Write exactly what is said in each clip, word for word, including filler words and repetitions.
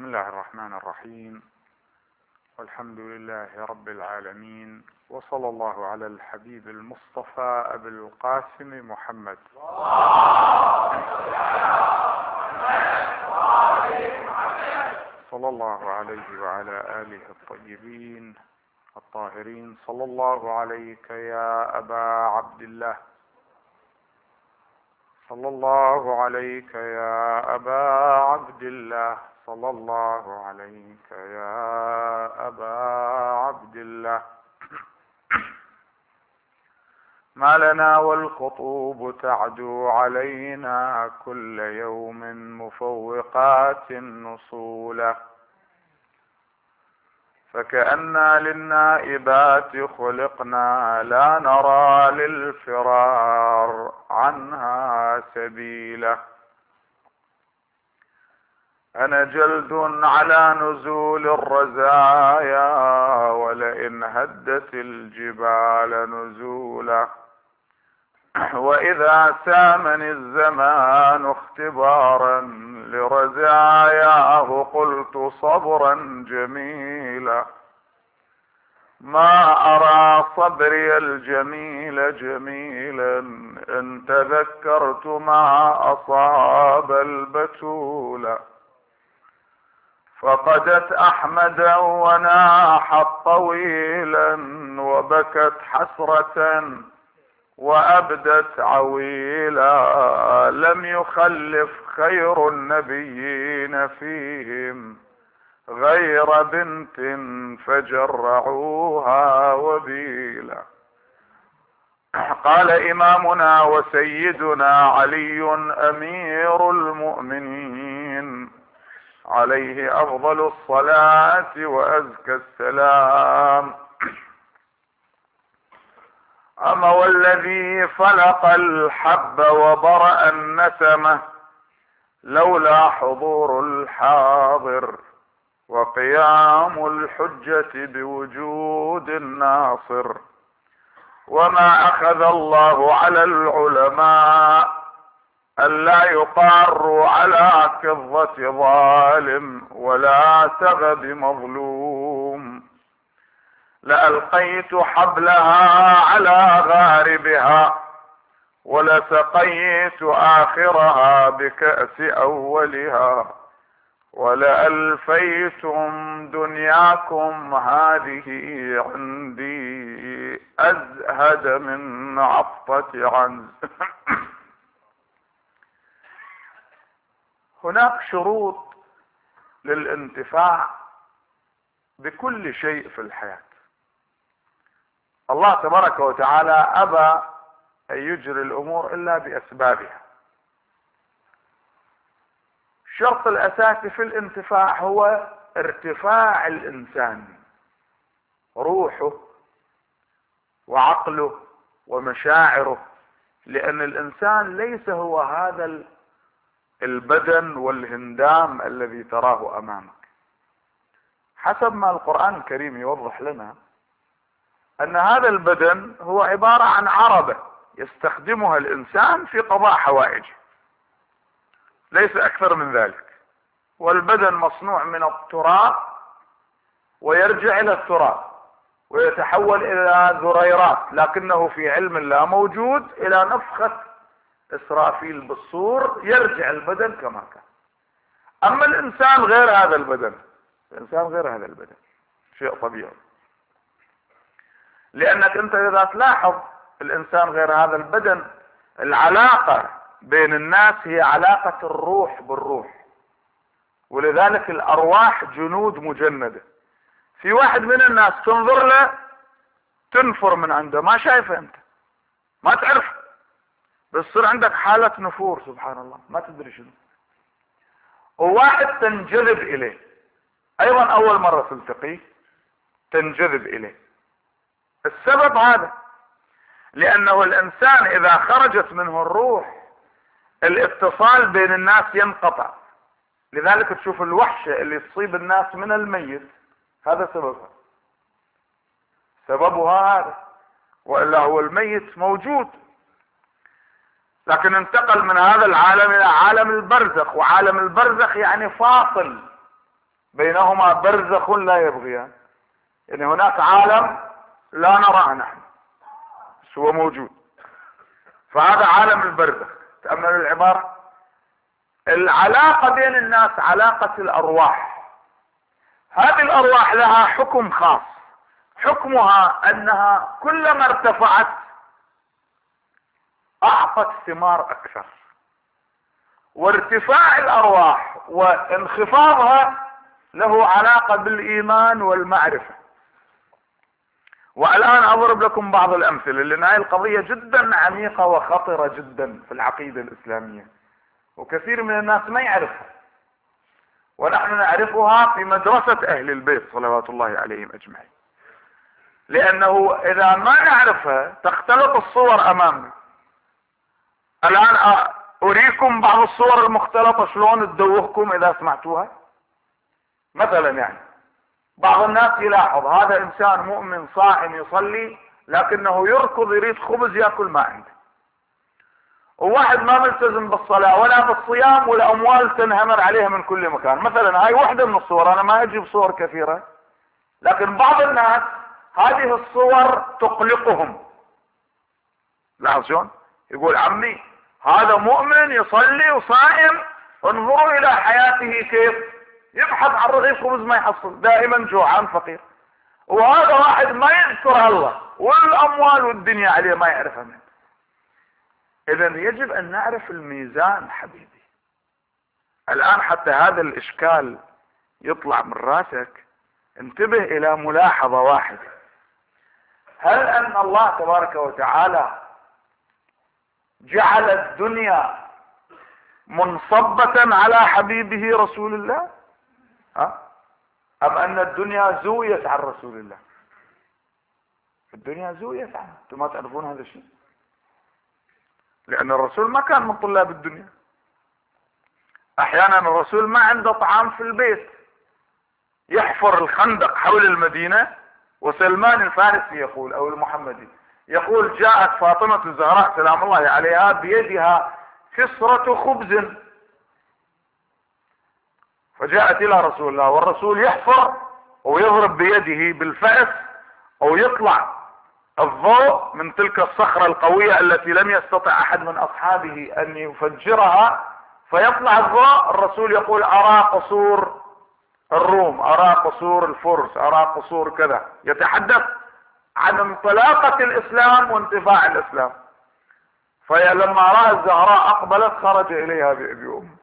بسم الله الرحمن الرحيم، والحمد لله رب العالمين، وصلى الله على الحبيب المصطفى أبي القاسم محمد. صلى الله عليه وعلى آله الطيبين الطاهرين. صلى الله عليك يا أبا عبد الله، صلى الله عليك يا أبا عبد الله، صلى الله عليك يا أبا عبد الله. ما لنا والخطوب تعدو علينا كل يوم مفوقات نصولا، فكأننا للنائبات خلقنا لا نرى للفرار عنها سبيلا. أنا جلد على نزول الرزايا، ولئن هدت الجبال نزولا، وإذا سامني الزمان اختبارا لرزاياه قلت صبرا جميلا. ما أرى صبري الجميل جميلا إن تذكرت ما أصاب البتولا، فقدت أحمدا وناحت طويلا وبكت حسرة وأبدت عويلا. لم يخلف خير النبيين فيهم غير بنت فجرعوها وبيلا. قال إمامنا وسيدنا علي أمير المؤمنين عليه أفضل الصلاة وأزكى السلام: أما والذي فلق الحب وبرأ النسمة لولا حضور الحاضر وقيام الحجة بوجود الناصر، وما أخذ الله على العلماء ألا يقاروا على كظة ظالم ولا سغب مظلوم، لألقيت حبلها على غاربها ولسقيت آخرها بكأس أولها، ولألفيتم دنياكم هذه عندي أزهد من عطة عنز. هناك شروط للانتفاع بكل شيء في الحياة. الله تبارك وتعالى أبى أن يجري الأمور إلا بأسبابها. الشرط الأساسي في الانتفاع هو ارتفاع الإنسان، روحه وعقله ومشاعره، لأن الإنسان ليس هو هذا البدن والهندام الذي تراه أمامك. حسب ما القرآن الكريم يوضح لنا أن هذا البدن هو عبارة عن عربة يستخدمها الإنسان في قضاء حوائجه، ليس أكثر من ذلك. والبدن مصنوع من التراب ويرجع إلى التراب ويتحول إلى ذريرات، لكنه في علم الله موجود إلى نفخة إسرافيل بالصور يرجع البدن كما كان. أما الإنسان غير هذا البدن، الإنسان غير هذا البدن، شيء طبيعي. لأنك أنت إذا تلاحظ الإنسان غير هذا البدن، العلاقة بين الناس هي علاقة الروح بالروح، ولذلك الأرواح جنود مجندة. في واحد من الناس تنظر له تنفر من عنده، ما شايفه أنت، ما تعرف، بس صار عندك حالة نفور سبحان الله ما تدري شنو. وواحد تنجذب إليه أيضا، أول مرة تلتقيه تنجذب إليه. السبب هذا، لأنه الإنسان إذا خرجت منه الروح الاتصال بين الناس ينقطع. لذلك تشوف الوحشة اللي تصيب الناس من الميت، هذا سببها، سببها هذا، وإلا هو الميت موجود لكن انتقل من هذا العالم إلى عالم البرزخ. وعالم البرزخ يعني فاصل بينهما برزخ لا يبغيان، يعني هناك عالم لا نراه نحن بس هو موجود، فهذا عالم البرزخ. تأملوا العبارة. العلاقة بين الناس علاقة الأرواح. هذه الأرواح لها حكم خاص، حكمها أنها كلما ارتفعت أعطت ثمار أكثر، وارتفاع الأرواح وانخفاضها له علاقة بالإيمان والمعرفة. والآن أضرب لكم بعض الأمثلة، لأن هذه القضية جدا عميقة وخطرة جدا في العقيدة الإسلامية، وكثير من الناس ما يعرفها، ونحن نعرفها في مدرسة أهل البيت صلوات الله عليهم أجمعين. لأنه إذا ما نعرفها تختلط الصور أمامنا. الآن أريكم بعض الصور المختلطة شلون تدوخكم إذا سمعتوها. مثلا يعني بعض الناس يلاحظ هذا إنسان مؤمن صائم يصلي، لكنه يركض يريد خبز يأكل ما عنده، وواحد ما ملتزم بالصلاة ولا بالصيام والأموال تنهمر عليها من كل مكان. مثلا هاي واحدة من الصور، أنا ما أجيب صور كثيرة، لكن بعض الناس هذه الصور تقلقهم. لاحظ شلون يقول عمي هذا مؤمن يصلي وصائم، انظروا إلى حياته كيف يبحث عن رغيف خبز ما يحصل، دائما جوعان فقير. وهذا واحد ما يذكر الله والأموال والدنيا عليه ما يعرفها منه. إذا يجب أن نعرف الميزان حبيبي. الآن حتى هذا الإشكال يطلع من راسك، انتبه إلى ملاحظة واحدة. هل أن الله تبارك وتعالى جعل الدنيا منصبة على حبيبه رسول الله، ها؟ أم أن الدنيا زويت عن رسول الله؟ الدنيا زويت عنه. أنتم ما تعرفون هذا الشيء، لأن الرسول ما كان من طلاب الدنيا. أحيانا الرسول ما عنده طعام في البيت، يحفر الخندق حول المدينة، وسلمان الفارسي يقول أو المحمدي يقول جاءت فاطمة الزهراء سلام الله عليها بيدها كسرة خبز، فجاءت إلى رسول الله، والرسول يحفر ويضرب بيده بالفأس، أو يطلع الضوء من تلك الصخرة القوية التي لم يستطع أحد من أصحابه أن يفجرها، فيطلع الضوء. الرسول يقول أرى قصور الروم، أرى قصور الفرس، أرى قصور كذا، يتحدث عن انطلاقة الإسلام وانتفاع الإسلام. فلما رأى الزهراء أقبلت خرج إليها بأم،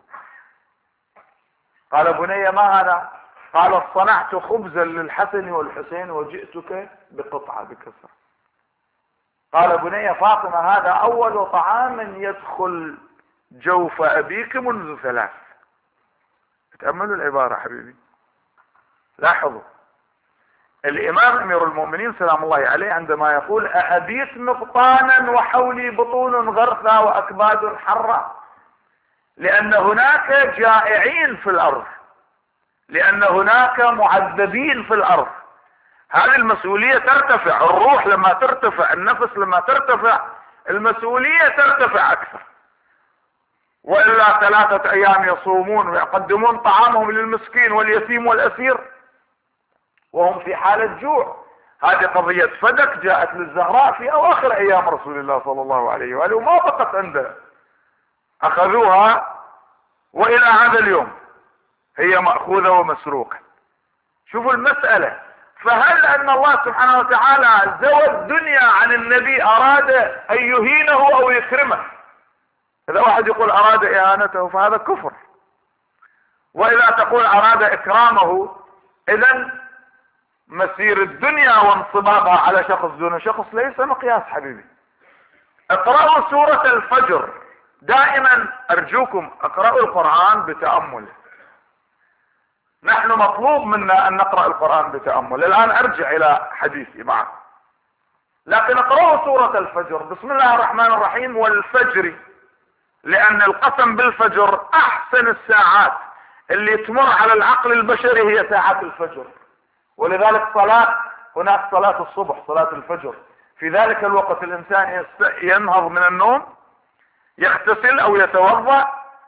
قال بني ما هذا؟ قال صنعت خبزا للحسن والحسين وجئتك بقطعة بكسر. قال بني فاطمة هذا أول طعام يدخل جوف أبيك منذ ثلاث. تأملوا العبارة حبيبي، لاحظوا الإمام أمير المؤمنين سلام الله عليه عندما يقول أأبيت مقطانا وحولي بطون غرثا وأكباد حرة، لأن هناك جائعين في الأرض، لأن هناك معذبين في الأرض. هذه المسؤولية ترتفع، الروح لما ترتفع، النفس لما ترتفع، المسؤولية ترتفع أكثر. وإلا ثلاثة أيام يصومون ويقدمون طعامهم للمسكين واليتيم والأسير وهم في حالة جوع. هذه قضية فدك جاءت للزهراء في أواخر أيام رسول الله صلى الله عليه وآله، وما بقت عنده، أخذوها وإلى هذا اليوم هي مأخوذة ومسروقة. شوفوا المسألة. فهل أن الله سبحانه وتعالى زوى الدنيا عن النبي أراد أن يهينه أو يكرمه؟ إذا واحد يقول أراد إهانته فهذا كفر، وإذا تقول أراد إكرامه إذن مسير الدنيا وانصبابها على شخص دون شخص ليس مقياس حبيبي. اقرأوا سورة الفجر، دائما أرجوكم اقرأوا القرآن بتأمل. نحن مطلوب منا أن نقرأ القرآن بتأمل. الآن أرجع إلى حديثي معكم، لكن اقرأوا سورة الفجر. بسم الله الرحمن الرحيم والفجر، لأن القسم بالفجر أحسن الساعات اللي تمر على العقل البشري هي ساعات الفجر. ولذلك صلاة هناك صلاة الصبح، صلاة الفجر، في ذلك الوقت الإنسان ينهض من النوم، يغتسل أو يتوضأ،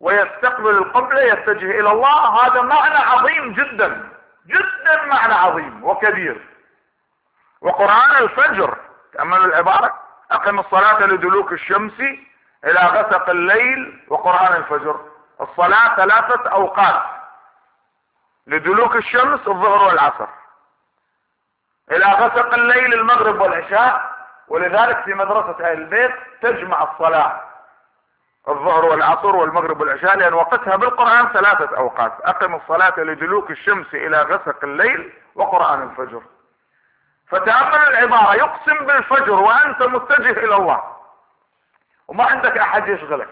ويستقبل القبلة يتجه الى الله. هذا معنى عظيم جدا جدا، معنى عظيم وكبير. وقرآن الفجر، تأملوا العبارة: اقم الصلاة لدلوك الشمس الى غسق الليل. وقرآن الفجر الصلاة ثلاثة اوقات: لدلوك الشمس الظهر والعصر، الى غسق الليل المغرب والعشاء. ولذلك في مدرسة اهل البيت تجمع الصلاة الظهر والعصر والمغرب والعشاء، لان وقتها بالقرآن ثلاثة اوقات: اقم الصلاة لدلوك الشمس الى غسق الليل وقرآن الفجر. فتأمل العبارة: يقسم بالفجر وانت متجه الى الله وما عندك احد يشغلك،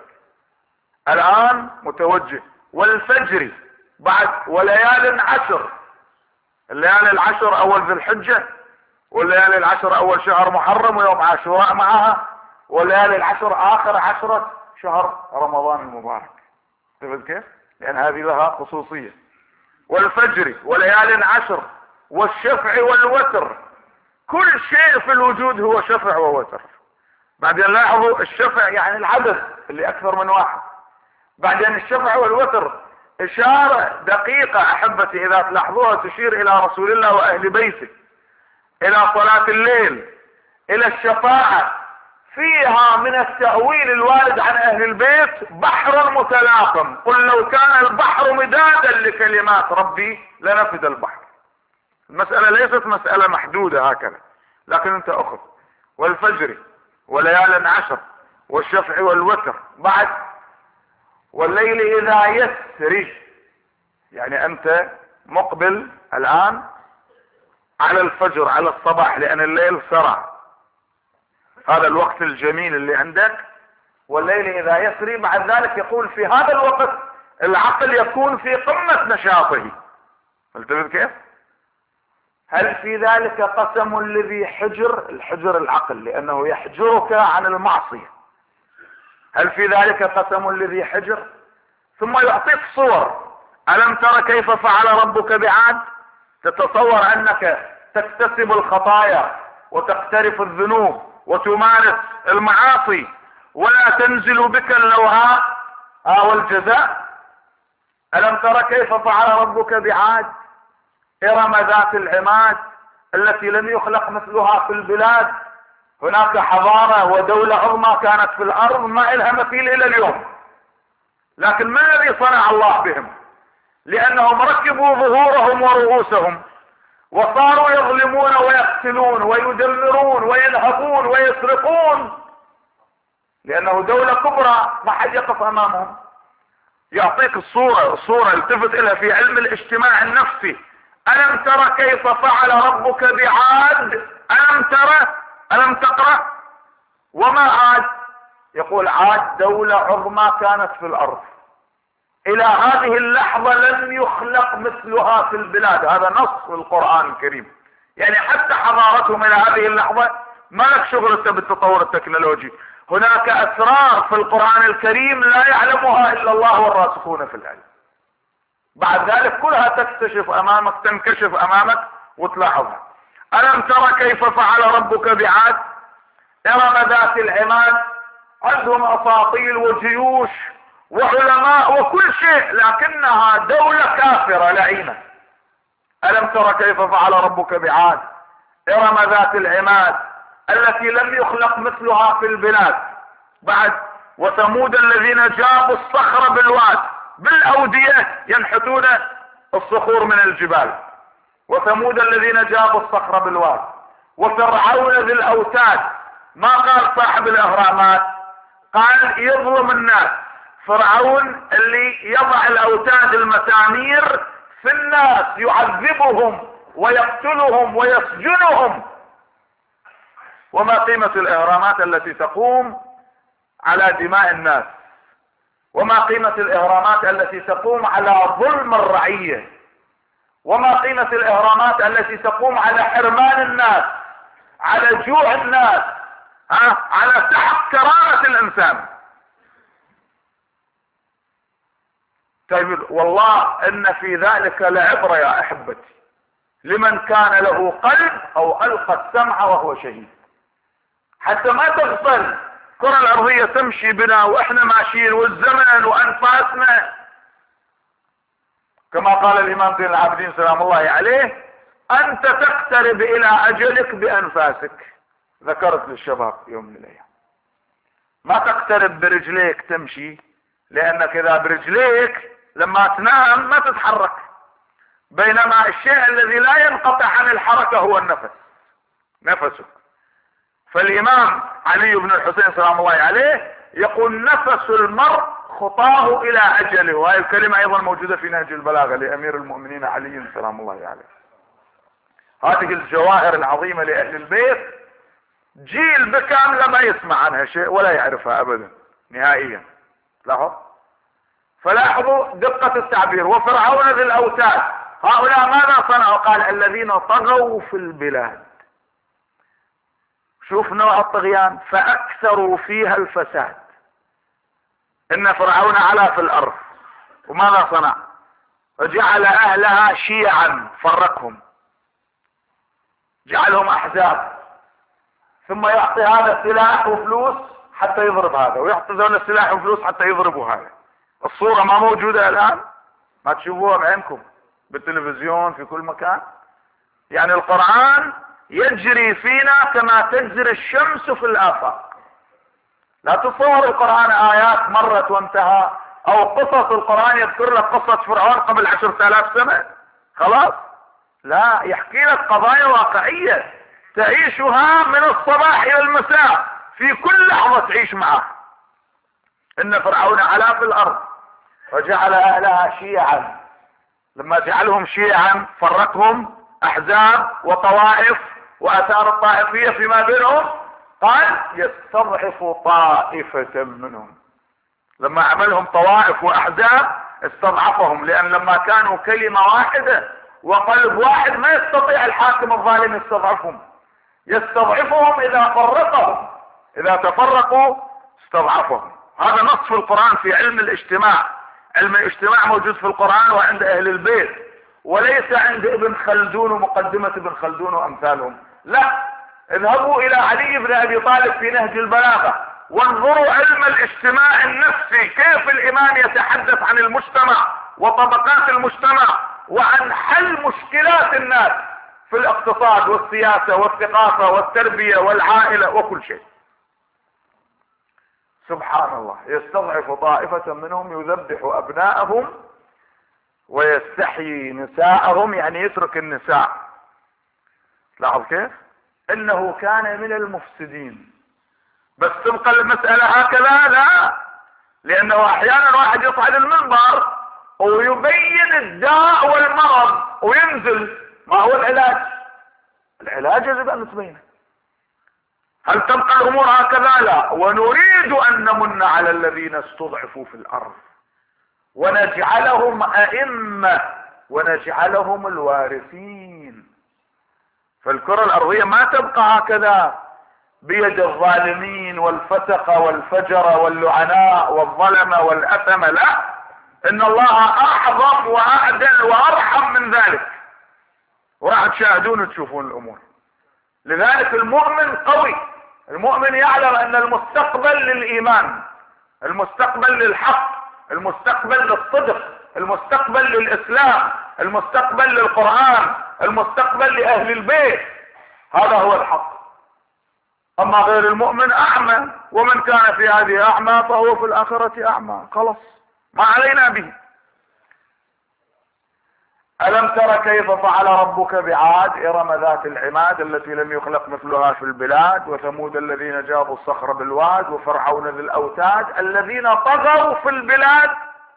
الان متوجه. والفجر بعد وليال عشر، الليالي العشر اول ذي الحجة، والليالي العشر اول شهر محرم ويوم عاشوراء معها، والليالي العشر اخر عشرة شهر رمضان المبارك. شفت كيف؟ لان هذه لها خصوصية. والفجر وليال عشر والشفع والوتر. كل شيء في الوجود هو شفع ووتر. بعدين لاحظوا الشفع يعني العدد اللي اكثر من واحد. بعدين الشفع والوتر اشارة دقيقة احبتي اذا تلاحظوها تشير الى رسول الله واهل بيته، الى صلاة الليل، الى الشفاعة. فيها من التأويل الوارد عن اهل البيت بحر متلاقم. قل لو كان البحر مدادا لكلمات ربي لنفد البحر. المسألة ليست مسألة محدودة هكذا، لكن انت اخذ والفجر وليال عشر والشفع والوتر. بعد والليل اذا يسري، يعني انت مقبل الان على الفجر، على الصباح، لان الليل سرى، هذا الوقت الجميل اللي عندك. والليل اذا يسري، بعد ذلك يقول في هذا الوقت العقل يكون في قمة نشاطه. فهمت كيف؟ هل في ذلك قسم لذي حجر؟ الحجر العقل، لانه يحجرك عن المعصية. هل في ذلك قسم لذي حجر؟ ثم يعطيك صور: ألم تر كيف فعل ربك بعاد؟ تتصور انك تكتسب الخطايا وتقترف الذنوب وتمارس المعاصي ولا تنزل بك اللوهاء والجزاء. ألم تر كيف فعل ربك بعاد إرم ذات العماد التي لم يخلق مثلها في البلاد. هناك حضارة ودولة عظمى كانت في الأرض ما إلها مثيل إلى اليوم، لكن ما الذي صنع الله بهم؟ لأنهم ركبوا ظهورهم ورؤوسهم وصاروا يظلمون ويقتلون ويدمرون وينهبون ويسرقون، لأنه دولة كبرى ما حد يقف أمامهم. يعطيك الصورة الصورة التفت إليها في علم الاجتماع النفسي: ألم ترى كيف فعل ربك بعاد؟ ألم ترى؟ ألم تقرأ؟ وما عاد؟ يقول عاد دولة عظمى كانت في الأرض، إلى هذه اللحظة لم يخلق مثلها في البلاد. هذا نص في القرآن الكريم. يعني حتى حضارتهم إلى هذه اللحظة ما لك شغل بالتطور التكنولوجي. هناك أسرار في القرآن الكريم لا يعلمها إلا الله والراسخون في العلم. بعد ذلك كلها تكتشف أمامك، تنكشف أمامك وتلاحظها. ألم ترى كيف فعل ربك بعاد إرم ذات العماد؟ عندهم أساطيل وجيوش وعلماء وكل شيء، لكنها دولة كافرة لعينة. ألم ترى كيف فعل ربك بعاد إرم ذات العماد التي لم يخلق مثلها في البلاد. بعد وثمود الذين جابوا الصخر بالواد، بالأودية ينحتون الصخور من الجبال. وثمود الذين جابوا الصخر بالواد. وفرعون ذي الأوتاد، ما قال صاحب الأهرامات، قال يظلم الناس. فرعون اللي يضع الأوتاد المسامير في الناس يعذبهم ويقتلهم ويسجنهم. وما قيمة الإهرامات التي تقوم على دماء الناس؟ وما قيمة الإهرامات التي تقوم على ظلم الرعية؟ وما قيمة الإهرامات التي تقوم على حرمان الناس، على جوع الناس، ها؟ على سحق كرامة الإنسان؟ طيب والله إن في ذلك لعبرة يا أحبتي لمن كان له قلب أو ألقى السمع وهو شهيد. حتى ما تغفل الكرة الارضية تمشي بنا واحنا ماشيين، والزمن وانفاسنا، كما قال الامام زين العابدين سلام الله عليه: انت تقترب الى اجلك بانفاسك. ذكرت للشباب يوم من الايام ما تقترب برجليك تمشي، لانك اذا برجليك لما تنام ما تتحرك، بينما الشيء الذي لا ينقطع عن الحركة هو النفس، نفسك. فالامام علي بن الحسين سلام الله عليه يقول: نفس المرء خطاه الى اجله. وهذه الكلمة ايضا موجودة في نهج البلاغة لامير المؤمنين علي سلام الله عليه. هذه الجواهر العظيمة لاهل البيت جيل بكامله ما يسمع عنها شيء ولا يعرفها ابدا نهائيا. لاحظ، فلاحظوا دقة التعبير: وفرعون ذي الاوتاد. هؤلاء ماذا صنعوا؟ قال: الذين طغوا في البلاد. شوف نوع الطغيان: فاكثروا فيها الفساد. ان فرعون علا في الارض، وماذا صنع؟ وجعل اهلها شيعا، فرقهم، جعلهم احزاب، ثم يعطي هذا سلاح وفلوس حتى يضرب هذا، ويعطي ذول السلاح وفلوس حتى يضربوا هذا. الصورة ما موجودة الان؟ ما تشوفوها بعينكم بالتلفزيون في كل مكان؟ يعني القرآن يجري فينا كما تجري الشمس في الآفاق. لا تصور القرآن آيات مرت وانتهى، او قصص القرآن يذكر لك قصة فرعون قبل عشرة آلاف سنة خلاص، لا، يحكي لك قضايا واقعية تعيشها من الصباح الى المساء، في كل لحظة تعيش معه. ان فرعون علا في الارض وجعل اهلها شيعا. لما جعلهم شيعا فرقهم احزاب وطوائف، واثار الطائفية فيما بينهم. قال: يستضعف طائفة منهم. لما عملهم طوائف واحزاب استضعفهم، لان لما كانوا كلمة واحدة وقلب واحد ما يستطيع الحاكم الظالم يستضعفهم. يستضعفهم اذا فرقهم، اذا تفرقوا استضعفهم. هذا نص في القرآن في علم الاجتماع. علم الاجتماع موجود في القرآن وعند اهل البيت، وليس عند ابن خلدون ومقدمة ابن خلدون وامثالهم. لا، اذهبوا الى علي بن ابي طالب في نهج البلاغة وانظروا علم الاجتماع النفسي، كيف الامام يتحدث عن المجتمع وطبقات المجتمع وعن حل مشكلات الناس في الاقتصاد والسياسة والثقافة والتربية والعائلة وكل شيء. سبحان الله، يستضعف طائفة منهم يذبح ابناءهم ويستحيي نساءهم، يعني يترك النساء. لاحظ كيف؟ انه كان من المفسدين. بس تبقى المسألة هكذا؟ لا، لانه احيانا واحد يصعد المنبر ويبين الداء والمرض وينزل. ما هو العلاج؟ العلاج يجب ان نتبينه. هل تبقى الامور هكذا؟ لا، ونريد ان نمن على الذين استضعفوا في الارض ونجعلهم ائمة ونجعلهم الوارثين. فالكرة الارضية ما تبقى هكذا بيد الظالمين والفسقة والفجرة واللعناء والظلمة والأثمة. لا، ان الله اعظم واعدل وارحم من ذلك، وراح تشاهدون وتشوفون الامور. لذلك المؤمن قوي، المؤمن يعلم ان المستقبل للايمان، المستقبل للحق، المستقبل للصدق، المستقبل للاسلام، المستقبل للقرآن، المستقبل لاهل البيت. هذا هو الحق. اما غير المؤمن اعمى، ومن كان في هذه اعمى فهو في الاخرة اعمى. خلاص، ما علينا به. ألم تر كيف فعل ربك بعاد إرم ذات العماد التي لم يخلق مثلها في البلاد، وثمود الذين جابوا الصخر بالواد، وفرعون ذي الأوتاد الذين طغوا في البلاد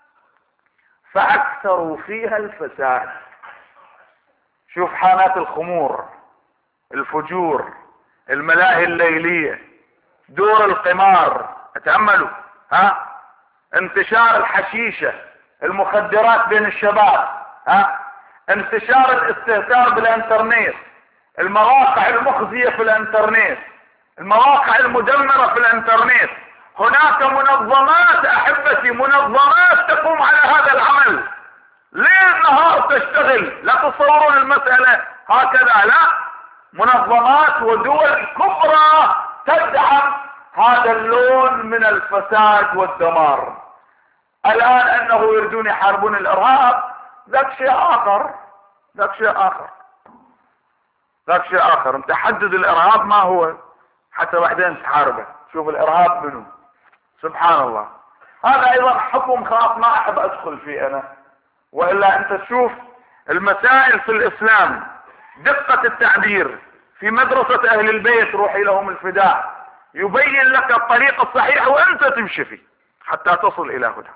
فأكثروا فيها الفساد. شوف حانات الخمور، الفجور، الملاهي الليلية، دور القمار، اتأملوا، ها، انتشار الحشيشة، المخدرات بين الشباب، ها، انتشار الاستهتار بالانترنت، المواقع المخزية في الانترنت، المواقع المدمرة في الانترنت. هناك منظمات احبتي، منظمات تقوم على هذا العمل ليل نهار تشتغل. لا تصورون المسألة هكذا، لا، منظمات ودول كبرى تدعم هذا اللون من الفساد والدمار. الان انه يريدون يحاربون الارهاب، ذاك شيء اخر، ذاك شيء اخر ذاك شيء اخر انت حدد الارهاب ما هو حتى بعدين تحاربه. شوف الارهاب منه، سبحان الله. هذا ايضا حكم خاص ما احب ادخل فيه انا، والا انت تشوف المسائل في الاسلام، دقة التعبير في مدرسة اهل البيت، روحي لهم الفداء، يبين لك الطريق الصحيح وانت تمشي فيه حتى تصل الى هناك.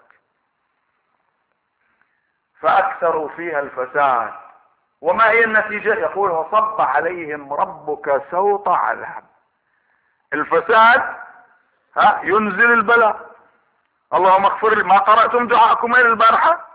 فاكثروا فيها الفساد. وما هي النتيجة؟ يقول وصب عليهم ربك سوط عذاب. الفساد ها ينزل البلاء. اللهم اغفر لي. ما قرأتم دعاءكم الى البارحة؟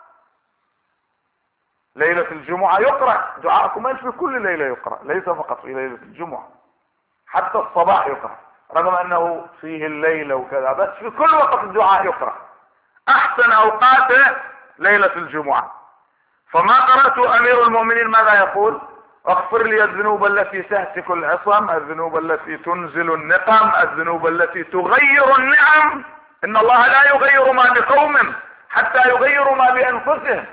ليلة الجمعة يقرأ دعاءكم في كل ليلة، يقرأ ليس فقط في ليلة الجمعة، حتى الصباح يقرأ، رغم انه فيه الليلة وكذا، بس في كل وقت الدعاء يقرأ. احسن اوقاته ليلة الجمعة. فما قرأت امير المؤمنين ماذا يقول؟ اغفر لي الذنوب التي تهتك العصم، الذنوب التي تنزل النقم، الذنوب التي تغير النعم. ان الله لا يغير ما بقوم حتى يغيروا ما بانفسهم.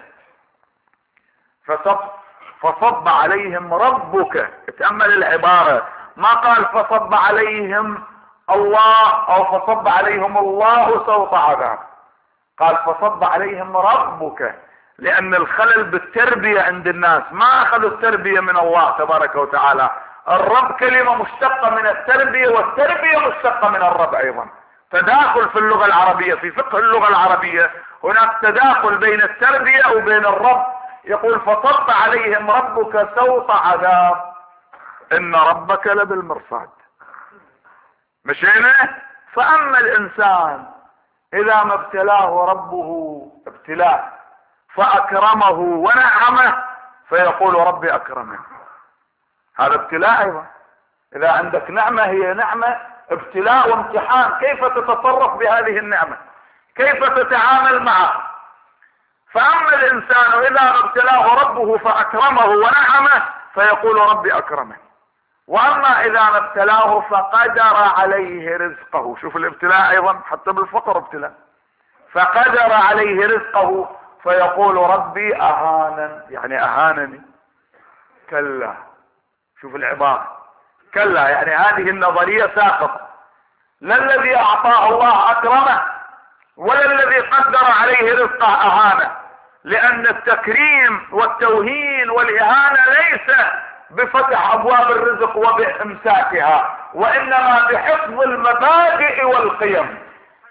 فصب, فصب عليهم ربك. اتأمل العبارة، ما قال فصب عليهم الله او فصب عليهم الله سوط عذاب، قال فصب عليهم ربك، لان الخلل بالتربية عند الناس، ما اخذوا التربية من الله تبارك وتعالى. الرب كلمة مشتقة من التربية، والتربية مشتقة من الرب ايضا. تداخل في اللغة العربية، في فقه اللغة العربية هناك تداخل بين التربية وبين الرب. يقول فصب عليهم ربك سوط عذاب ان ربك لبالمرصاد. مشينا. فاما الانسان اذا ما ابتلاه ربه ابتلاء فاكرمه ونعمه فيقول ربي اكرمن. هذا ابتلاء ايضا. اذا عندك نعمة هي نعمة ابتلاء وامتحان، كيف تتصرف بهذه النعمة، كيف تتعامل معها. فاما الانسان اذا ابتلاه ربه فاكرمه ونعمه فيقول ربي اكرمن. واما اذا ما ابتلاه فقدر عليه رزقه. شوف الابتلاء ايضا حتى بالفقر ابتلاء. فقدر عليه رزقه فيقول ربي اهانن، يعني اهانني. كلا. شوف العبارة، كلا، يعني هذه النظرية ساقطة. لا الذي اعطاه الله اكرمه ولا الذي قدر عليه رزقه اهانه، لان التكريم والتوهين والاهانة ليس بفتح ابواب الرزق وبامساكها، وانما بحفظ المبادئ والقيم.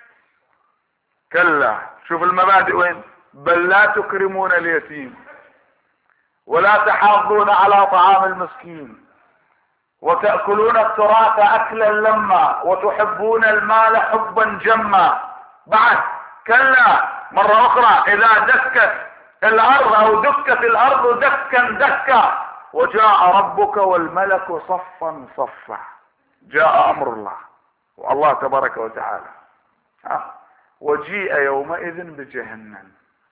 كلا. شوف المبادئ وين؟ بل لا تكرمون اليتيم ولا تحاضون على طعام المسكين وتأكلون التراث اكلا لما وتحبون المال حبا جما. بعد كلا مرة اخرى اذا دكت الارض او دكت الارض دكا دكا وجاء ربك والملك صفا صفا. جاء امر الله والله تبارك وتعالى. ها. وجيء يومئذ بجهنم،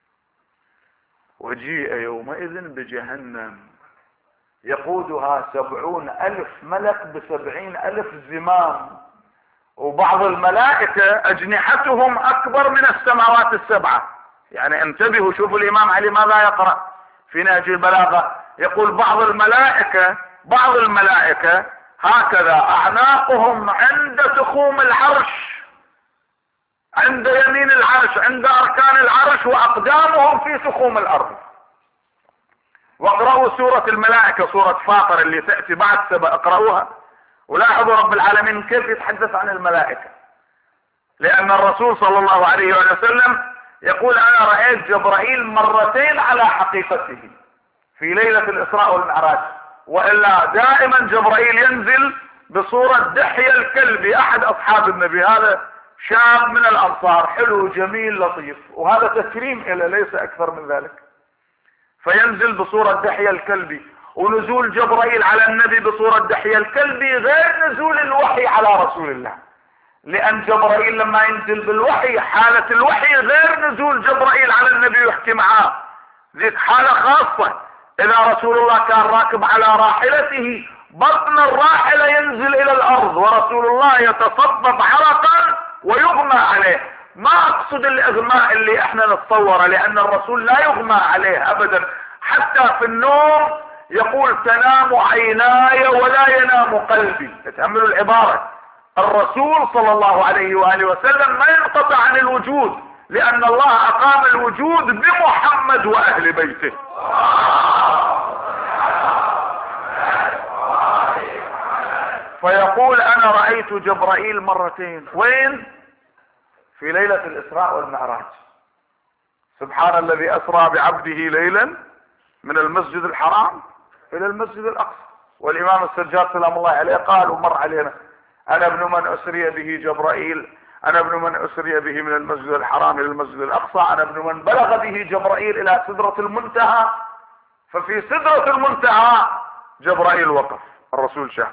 وجيء يومئذ بجهنم يقودها سبعون الف ملك بسبعين الف زمام، وبعض الملائكة اجنحتهم اكبر من السماوات السبعة. يعني انتبهوا، شوفوا الامام علي ماذا يقرأ في نهج البلاغة. يقول بعض الملائكة بعض الملائكة هكذا اعناقهم عند تخوم العرش، عند يمين العرش، عند اركان العرش، واقدامهم في تخوم الارض. واقرأوا سورة الملائكة، سورة فاطر اللي تأتي بعد سبع، اقرأوها ولاحظوا رب العالمين كيف يتحدث عن الملائكة. لان الرسول صلى الله عليه وسلم يقول انا رأيت جبرائيل مرتين على حقيقته في ليلة الاسراء والمعراج، والا دائما جبرائيل ينزل بصورة دحية الكلبي احد اصحاب النبي. هذا شاب من الانصار حلو جميل لطيف، وهذا تكريم له ليس اكثر من ذلك. فينزل بصورة دحية الكلبي. ونزول جبرائيل على النبي بصورة دحية الكلبي غير نزول الوحي على رسول الله، لان جبرائيل لما ينزل بالوحي حالة الوحي غير نزول جبرائيل على النبي يحكي معاه، ذيك حالة خاصة. اذا رسول الله كان راكب على راحلته بطن الراحلة ينزل الى الارض، ورسول الله يتصبب عرقا ويغمى عليه. ما اقصد الاغماء اللي احنا نتصوره، لان الرسول لا يغمى عليه ابدا، حتى في النوم يقول تنام عيناي ولا ينام قلبي. تتأملوا العبارة، الرسول صلى الله عليه وآله وسلم ما ينقطع عن الوجود، لأن الله أقام الوجود بمحمد وأهل بيته. فيقول أنا رأيت جبرائيل مرتين. وين؟ في ليلة الإسراء والمعراج. سبحان الذي أسرى بعبده ليلا من المسجد الحرام إلى المسجد الأقصى. والإمام السجاد سلام الله عليه قال ومر علينا: أنا ابن من أسري به جبرائيل، أنا ابن من أسري به من المسجد الحرام إلى المسجد الأقصى، أنا ابن من بلغ به جبرائيل إلى سدرة المنتهى. ففي سدرة المنتهى جبرائيل وقف، الرسول شاف،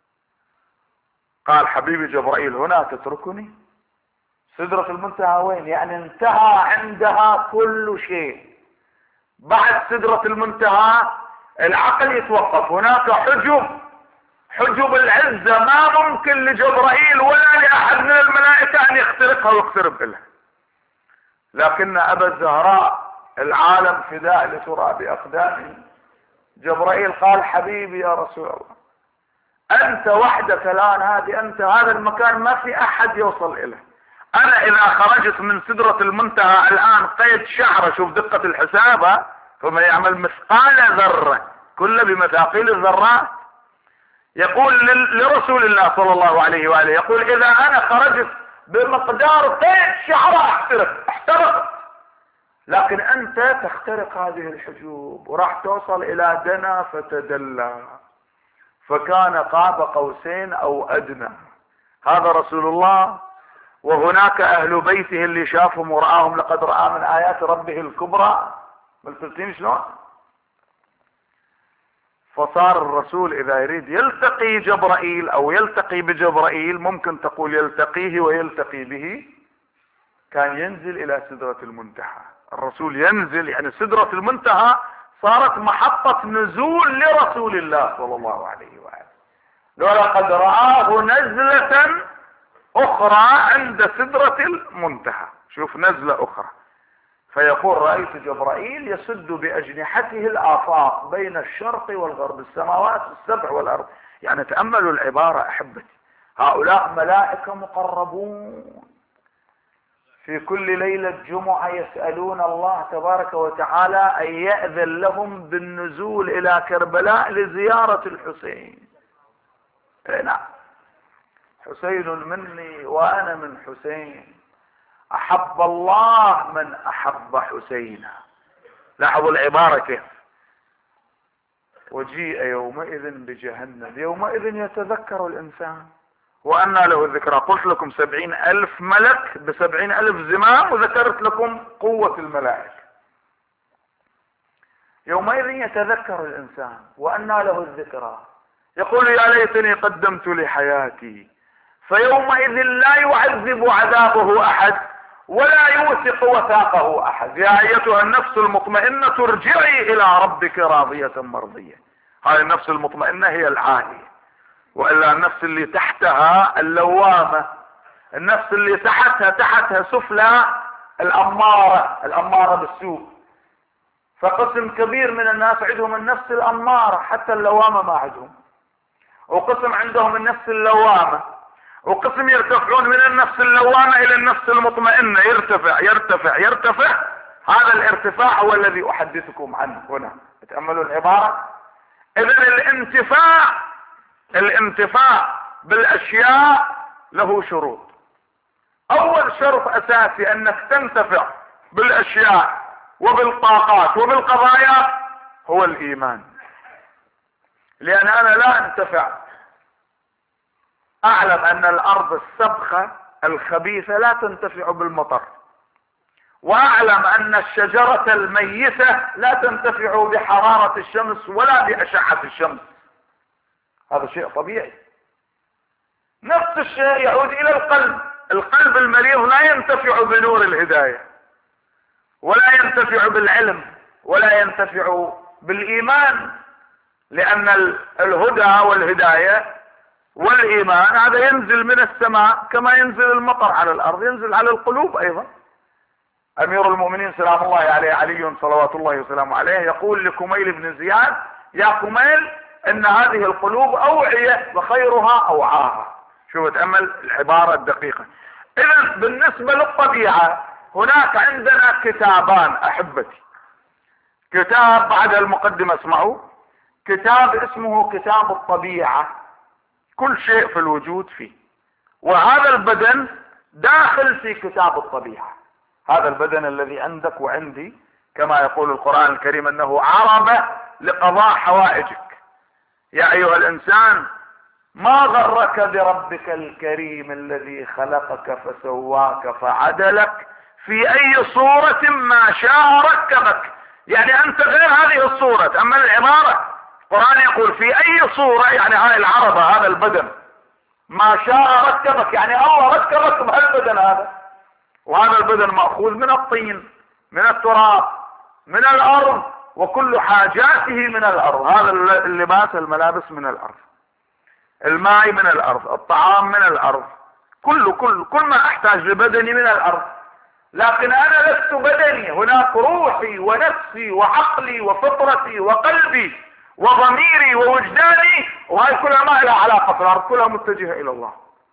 قال: حبيبي جبرائيل هنا تتركني؟ سدرة المنتهى وين؟ يعني انتهى عندها كل شيء. بعد سدرة المنتهى العقل يتوقف، هناك حجب، حجب العزة ما ممكن لجبرائيل ولا لأحد من الملائكة أن يخترقها ويقترب إلها. لكن أبا الزهراء العالم فداء لتراب أقدامه، جبرائيل قال: حبيبي يا رسول الله أنت وحدك الآن، هذه أنت، هذا المكان ما في أحد يوصل إليه. أنا إذا خرجت من سدرة المنتهى الآن قيد شعرة، شوف دقة الحسابة، فما يعمل مثقال ذرة، كله بمثاقيل الذرات. يقول لرسول الله صلى الله عليه وآله، يقول إذا أنا خرجت بمقدار قيد شعرة احترق احترقت، لكن أنت تخترق هذه الحجوب وراح توصل إلى دنا فتدلى، فكان قاب قوسين أو أدنى. هذا رسول الله، وهناك أهل بيته اللي شافهم ورآهم لقد رأى من آيات ربه الكبرى. ملتفتين شلون؟ فصار الرسول إذا يريد يلتقي جبرائيل أو يلتقي بجبرائيل، ممكن تقول يلتقيه ويلتقي به، كان ينزل إلى سدرة المنتهى. الرسول ينزل، يعني سدرة المنتهى صارت محطة نزول لرسول الله صلى الله عليه وآله. ولقد رآه نزلة أخرى عند سدرة المنتهى. شوف نزلة أخرى، فيقول: رأيت جبرائيل يسد بأجنحته الآفاق بين الشرق والغرب، السماوات السبع والأرض. يعني تأملوا العبارة أحبتي، هؤلاء ملائكة مقربون في كل ليلة جمعة يسألون الله تبارك وتعالى أن يأذن لهم بالنزول إلى كربلاء لزيارة الحسين. نعم، حسين مني وأنا من حسين، أحب الله من أحب حسينا. لاحظوا العبارة كيف: وجيء يومئذ بجهنم، يومئذ يتذكر الإنسان وأنى له الذكرى. قلت لكم سبعين ألف ملك بسبعين ألف زمام، وذكرت لكم قوة الملائكة. يومئذ يتذكر الإنسان وأنى له الذكرى، يقول: يا ليتني قدمت لحياتي. فيومئذ لا يعذب عذابه أحد ولا يوثق وثاقه أحد. يا أيتها النفس المطمئنة ارجعي إلى ربك راضية مرضية. هذه النفس المطمئنة هي العالية، وإلا النفس اللي تحتها اللوامة، النفس اللي تحتها تحتها سفلى الأمارة، الأمارة بالسوء. فقسم كبير من الناس عندهم النفس الأمارة، حتى اللوامة ما عندهم، وقسم عندهم النفس اللوامة، وقسم يرتفعون من النفس اللوامة إلى النفس المطمئنة، يرتفع يرتفع يرتفع. هذا الارتفاع هو الذي أحدثكم عنه هنا. تأملوا العبارة. إذن الانتفاع الانتفاع بالأشياء له شروط. أول شرط أساسي أنك تنتفع بالأشياء وبالطاقات وبالقضايا هو الإيمان. لأن أنا لا أنتفع، أعلم أن الأرض السبخة الخبيثة لا تنتفع بالمطر، وأعلم أن الشجرة الميتة لا تنتفع بحرارة الشمس ولا بأشعة الشمس. هذا شيء طبيعي. نفس الشيء يعود إلى القلب. القلب المريض لا ينتفع بنور الهداية، ولا ينتفع بالعلم، ولا ينتفع بالإيمان، لأن الهدى والهداية والايمان هذا ينزل من السماء كما ينزل المطر على الارض، ينزل على القلوب ايضا. امير المؤمنين سلام الله عليه علي صلوات الله وسلامه عليه يقول لكميل بن زياد: يا كميل ان هذه القلوب اوعية وخيرها اوعاها. شوف تأمل العبارة الدقيقة. اذا بالنسبة للطبيعة هناك عندنا كتابان احبتي. كتاب بعد المقدمة اسمعوا، كتاب اسمه كتاب الطبيعة، كل شيء في الوجود فيه، وهذا البدن داخل في كتاب الطبيعة. هذا البدن الذي عندك وعندي كما يقول القرآن الكريم انه عربة لقضاء حوائجك. يا ايها الانسان ما غرك بربك الكريم الذي خلقك فسواك فعدلك في اي صورة ما شاء ركبك. يعني انت غير هذه الصورة. اما العبارة القرآن يقول في اي صورة، يعني هاي العربة هذا البدن ما شاء ركبك، يعني الله ركبك بهالبدن هذا. وهذا البدن مأخوذ من الطين، من التراب، من الارض، وكل حاجاته من الارض. هذا اللباس الملابس من الارض، الماء من الارض، الطعام من الارض، كل كل كل ما احتاج لبدني من الارض. لكن انا لست بدني، هناك روحي ونفسي وعقلي وفطرتي وقلبي وضميري ووجداني، وهي كلها ما لها علاقة في الارض، كلها متجهة الى الله،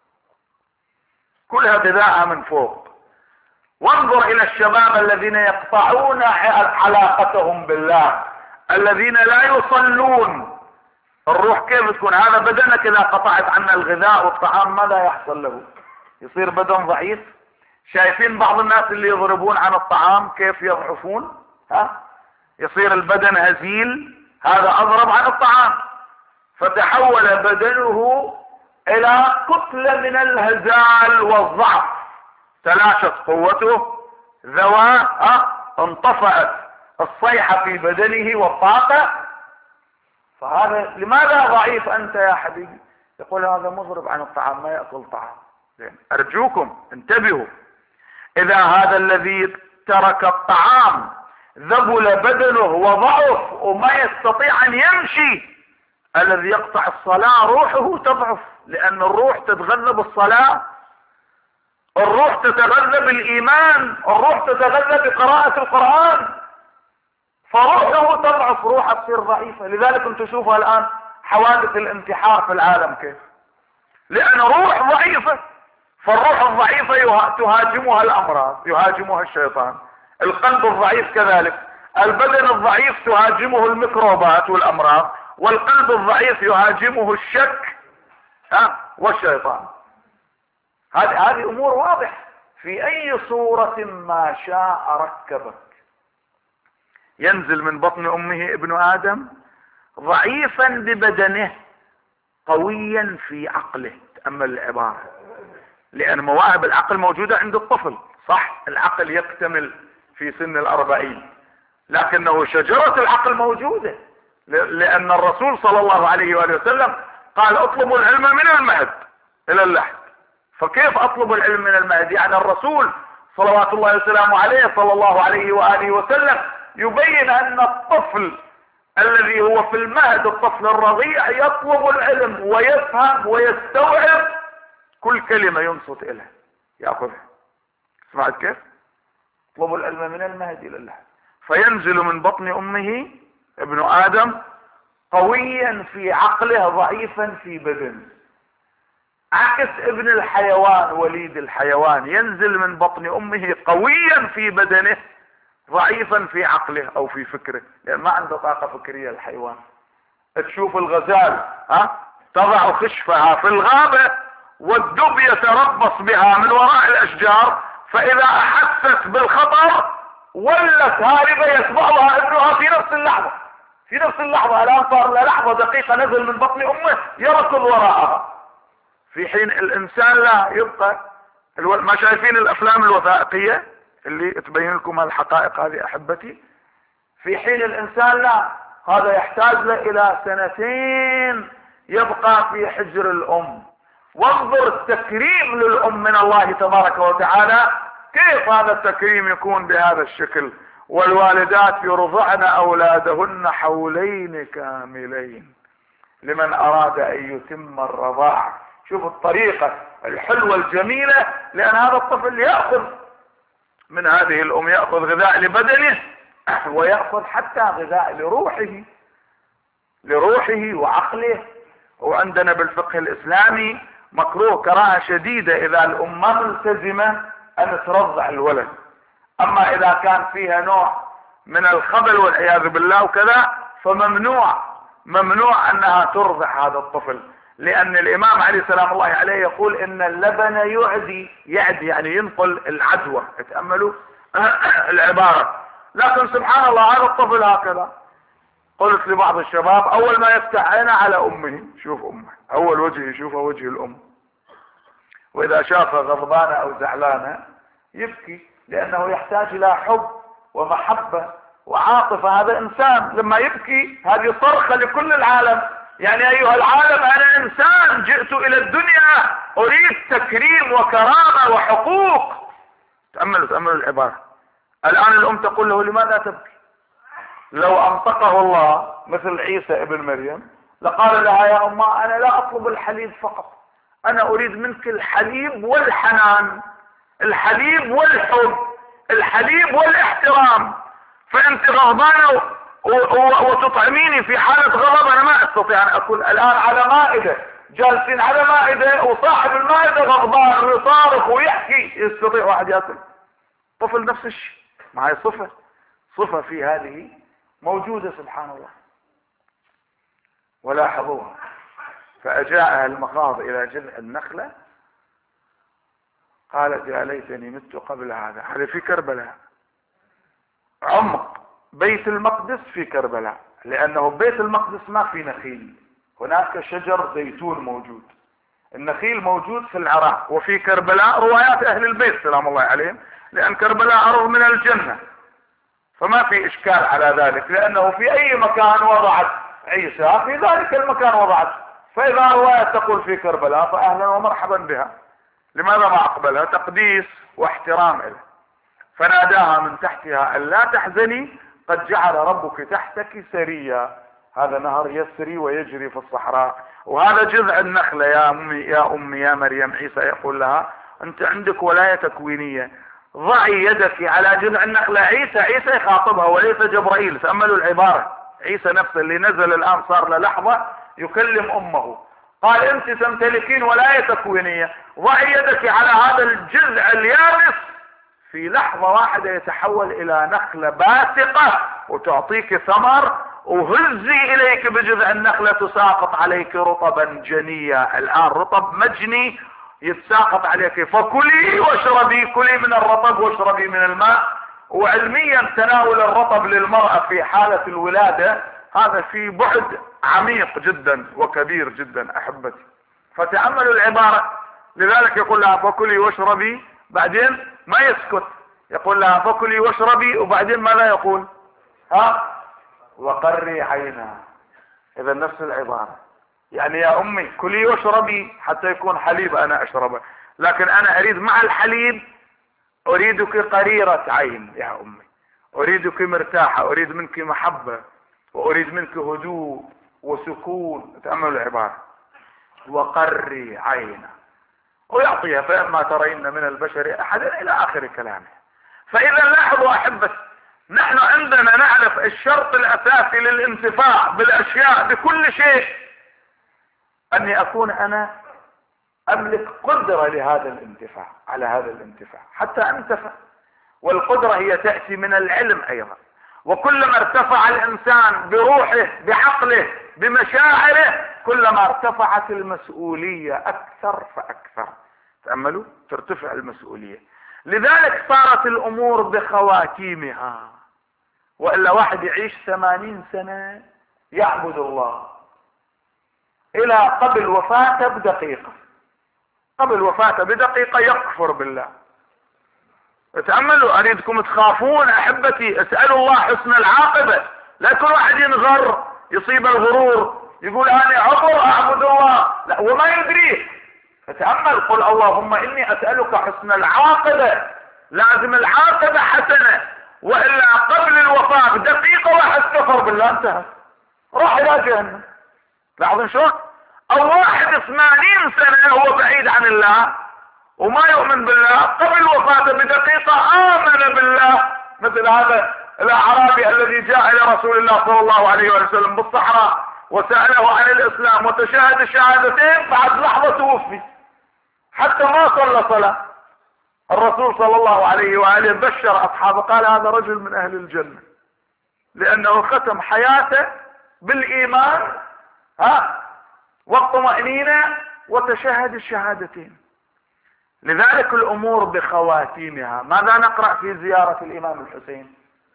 كلها غذاءها من فوق. وانظر الى الشباب الذين يقطعون علاقتهم بالله، الذين لا يصلون. الروح كيف تكون؟ هذا بدنك اذا قطعت عنه الغذاء والطعام ماذا يحصل له؟ يصير بدن ضعيف. شايفين بعض الناس اللي يضربون عن الطعام كيف يضعفون؟ ها؟ يصير البدن هزيل، هذا اضرب عن الطعام، فتحول بدنه الى كتلة من الهزال والضعف، تلاشت قوته، ذواه، أه؟ انطفأت الصيحة في بدنه والطاقة. فهذا لماذا ضعيف انت يا حبيبي؟ يقول هذا مضرب عن الطعام، ما يأكل طعام. ارجوكم انتبهوا، اذا هذا الذي ترك الطعام ذبل بدنه وضعف وما يستطيع ان يمشي، الذي يقطع الصلاة روحه تضعف، لان الروح تتغذى بالصلاة، الروح تتغذى بالايمان، الروح تتغذى بقراءة القرآن، فروحه تضعف، روحه تصير ضعيفة. لذلك انتم شوفوا الان حوادث الانتحار في العالم كيف، لان روح ضعيفة. فالروح الضعيفة تهاجمها الامراض، يهاجمها الشيطان. القلب الضعيف كذلك، البدن الضعيف تهاجمه الميكروبات والامراض، والقلب الضعيف يهاجمه الشك ها والشيطان. هذه هذه امور واضحة. في اي صورة ما شاء ركبك. ينزل من بطن امه ابن ادم ضعيفا ببدنه قويا في عقله. تأمل العبارة، لان مواهب العقل موجودة عند الطفل، صح؟ العقل يكتمل في سن الاربعين، لكنه شجرة العقل موجودة، لان الرسول صلى الله عليه وآله وسلم قال اطلبوا العلم من المهد الى اللحد. فكيف اطلب العلم من المهد؟ يعني الرسول صلوات الله وسلامه عليه صلى الله عليه وآله وسلم يبين ان الطفل الذي هو في المهد، الطفل الرضيع، يطلب العلم ويفهم ويستوعب كل كلمة ينصت إلها يأخذها. سمعت كيف؟ اطلبوا العلم من المهد إلى اللحد. فينزل من بطن أمه ابن آدم قويا في عقله ضعيفا في بدنه. عكس ابن الحيوان، وليد الحيوان، ينزل من بطن أمه قويا في بدنه ضعيفا في عقله أو في فكره، لأن ما عنده طاقة فكرية الحيوان. تشوف الغزال ها تضع خشفها في الغابة والدب يتربص بها من وراء الاشجار، فاذا احست بالخطر ولت هاربة يتبعها ابنها في نفس اللحظة، في نفس اللحظة. الان صار له لحظة دقيقة نزل من بطن امه يركض وراءها، في حين الانسان لا يبقى. ما شايفين الافلام الوثائقية اللي تبين لكم الحقائق هذه احبتي؟ في حين الانسان لا، هذا يحتاج له الى سنتين يبقى في حجر الام. وانظر التكريم للأم من الله تبارك وتعالى، كيف هذا التكريم يكون بهذا الشكل؟ والوالدات يرضعن أولادهن حولين كاملين لمن اراد ان يتم الرضاعة. شوف الطريقة الحلوة الجميلة، لان هذا الطفل يأخذ من هذه الام، يأخذ غذاء لبدنه ويأخذ حتى غذاء لروحه لروحه وعقله. وعندنا بالفقه الاسلامي مكروه كراهة شديدة اذا الام ما ملتزمة ان ترضع الولد. اما اذا كان فيها نوع من الخبل والعياذ بالله وكذا، فممنوع ممنوع انها ترضع هذا الطفل، لان الامام عليه سلام الله عليه يقول ان اللبن يعدي يعدي يعني ينقل العدوى. اتأملوا العبارة. لكن سبحان الله هذا الطفل هكذا. قلت لبعض الشباب اول ما يفتح عينه على امه، شوف امه اول وجه يشوفه وجه الام، واذا شافها غضبانة او زعلانة يبكي، لانه يحتاج الى حب ومحبة وعاطفة. هذا انسان لما يبكي هذه صرخة لكل العالم، يعني ايها العالم انا انسان جئت الى الدنيا اريد تكريم وكرامة وحقوق. تأملوا تأملوا العبارة. الان الام تقول له لماذا تبكي؟ لو انطقه الله مثل عيسى ابن مريم لقال لها يا أمه انا لا اطلب الحليب فقط، انا اريد منك الحليب والحنان، الحليب والحب، الحليب والاحترام. فانت غضبانة وتطعميني في حالة غضب، انا ما استطيع ان اكون الان على مائدة، جالسين على مائدة وصاحب المائدة غضبان ويصارخ ويحكي، يستطيع واحد ياكل؟ طفل نفس الشيء. معي صفة صفة في هذه موجودة سبحان الله. ولاحظوها. فأجاءها المخاض إلى جذع النخلة قالت يا ليتني مت قبل هذا. هذا في كربلاء، عمق بيت المقدس في كربلاء، لأنه بيت المقدس ما في نخيل، هناك شجر زيتون موجود، النخيل موجود في العراق. وفي كربلاء روايات أهل البيت سلام الله عليهم، لأن كربلاء أرض من الجنة، فما في إشكال على ذلك، لأنه في أي مكان وضعت عيسى في ذلك المكان وضعت. فإذا رواية تقول في كربلاء فأهلا ومرحبا بها. لماذا ما أقبلها؟ تقديس واحترام له. فناداها من تحتها ألا تحزني قد جعل ربك تحتك سريا. هذا نهر يسري ويجري في الصحراء، وهذا جذع النخلة. يا أمي يا أمي يا مريم، عيسى يقول لها أنت عندك ولاية تكوينية، ضعي يدك على جذع النخلة. عيسى عيسى يخاطبها وليس جبرائيل. تأملوا العبارة. عيسى نفسه اللي نزل الآن صار له لحظة يكلم أمه، قال أنت تمتلكين ولاية تكوينية، ضعي يدك على هذا الجذع اليابس، في لحظة واحدة يتحول إلى نخلة باسقة وتعطيك ثمر، وهزي إليك بجذع النخلة تساقط عليك رطبا جنيا. الآن رطب مجني يتساقط عليك، فكلي واشربي، كلي من الرطب واشربي من الماء. وعلميا تناول الرطب للمرأة في حالة الولادة هذا في بعد عميق جدا وكبير جدا احبتي. فتأملوا العبارة. لذلك يقول لها فكلي واشربي، بعدين ما يسكت، يقول لها فكلي واشربي، وبعدين ماذا يقول؟ ها وقري عينها. اذا نفس العبارة، يعني يا امي كلي واشربي حتى يكون حليب انا اشربه، لكن انا اريد مع الحليب اريدك قريرة عين يا امي، اريدك مرتاحة، اريد منك محبة، واريد منك هدوء وسكون. تأملوا العبارة. وقري عينه، ويعطيها فإما ترين من البشر احدا الى اخر كلامه. فاذا لاحظوا احبتي، نحن عندنا نعرف الشرط الاساسي للانتفاع بالاشياء بكل شيء اني اكون انا املك قدرة لهذا الانتفاع، على هذا الانتفاع حتى انتفع. والقدرة هي تأتي من العلم ايضا. وكلما ارتفع الانسان بروحه بعقله بمشاعره كلما ارتفعت المسؤولية اكثر فاكثر. تأملوا، ترتفع المسؤولية. لذلك صارت الامور بخواتيمها. والا واحد يعيش ثمانين سنة يعبد الله الى قبل وفاته بدقيقة، قبل وفاته بدقيقة يكفر بالله. تأملوا، اريدكم تخافون احبتي، اسألوا الله حسن العاقبة. لا كل واحد ينغر يصيب الغرور يقول انا عمر اعبد الله، لا وما يدريه. فتأمل، قل اللهم اني اسألك حسن العاقبة. لازم العاقبة حسنة، والا قبل الوفاة بدقيقة واحد كفر بالله انتهى، راح الى جهنم. لاحظين شلون؟ او واحد ثمانين سنة هو بعيد عن الله وما يؤمن بالله، قبل وفاته بدقيقة آمن بالله، مثل هذا الأعرابي الذي جاء إلى رسول الله صلى الله عليه وسلم بالصحراء وسأله عن الإسلام وتشهد الشهادتين، بعد لحظة توفي حتى ما صلى صلاة. الرسول صلى الله عليه وآله بشر أصحابه قال هذا رجل من أهل الجنة، لأنه ختم حياته بالإيمان ها والطمأنينة وتشهد الشهادتين. لذلك الأمور بخواتيمها. ماذا نقرأ في زيارة الإمام الحسين؟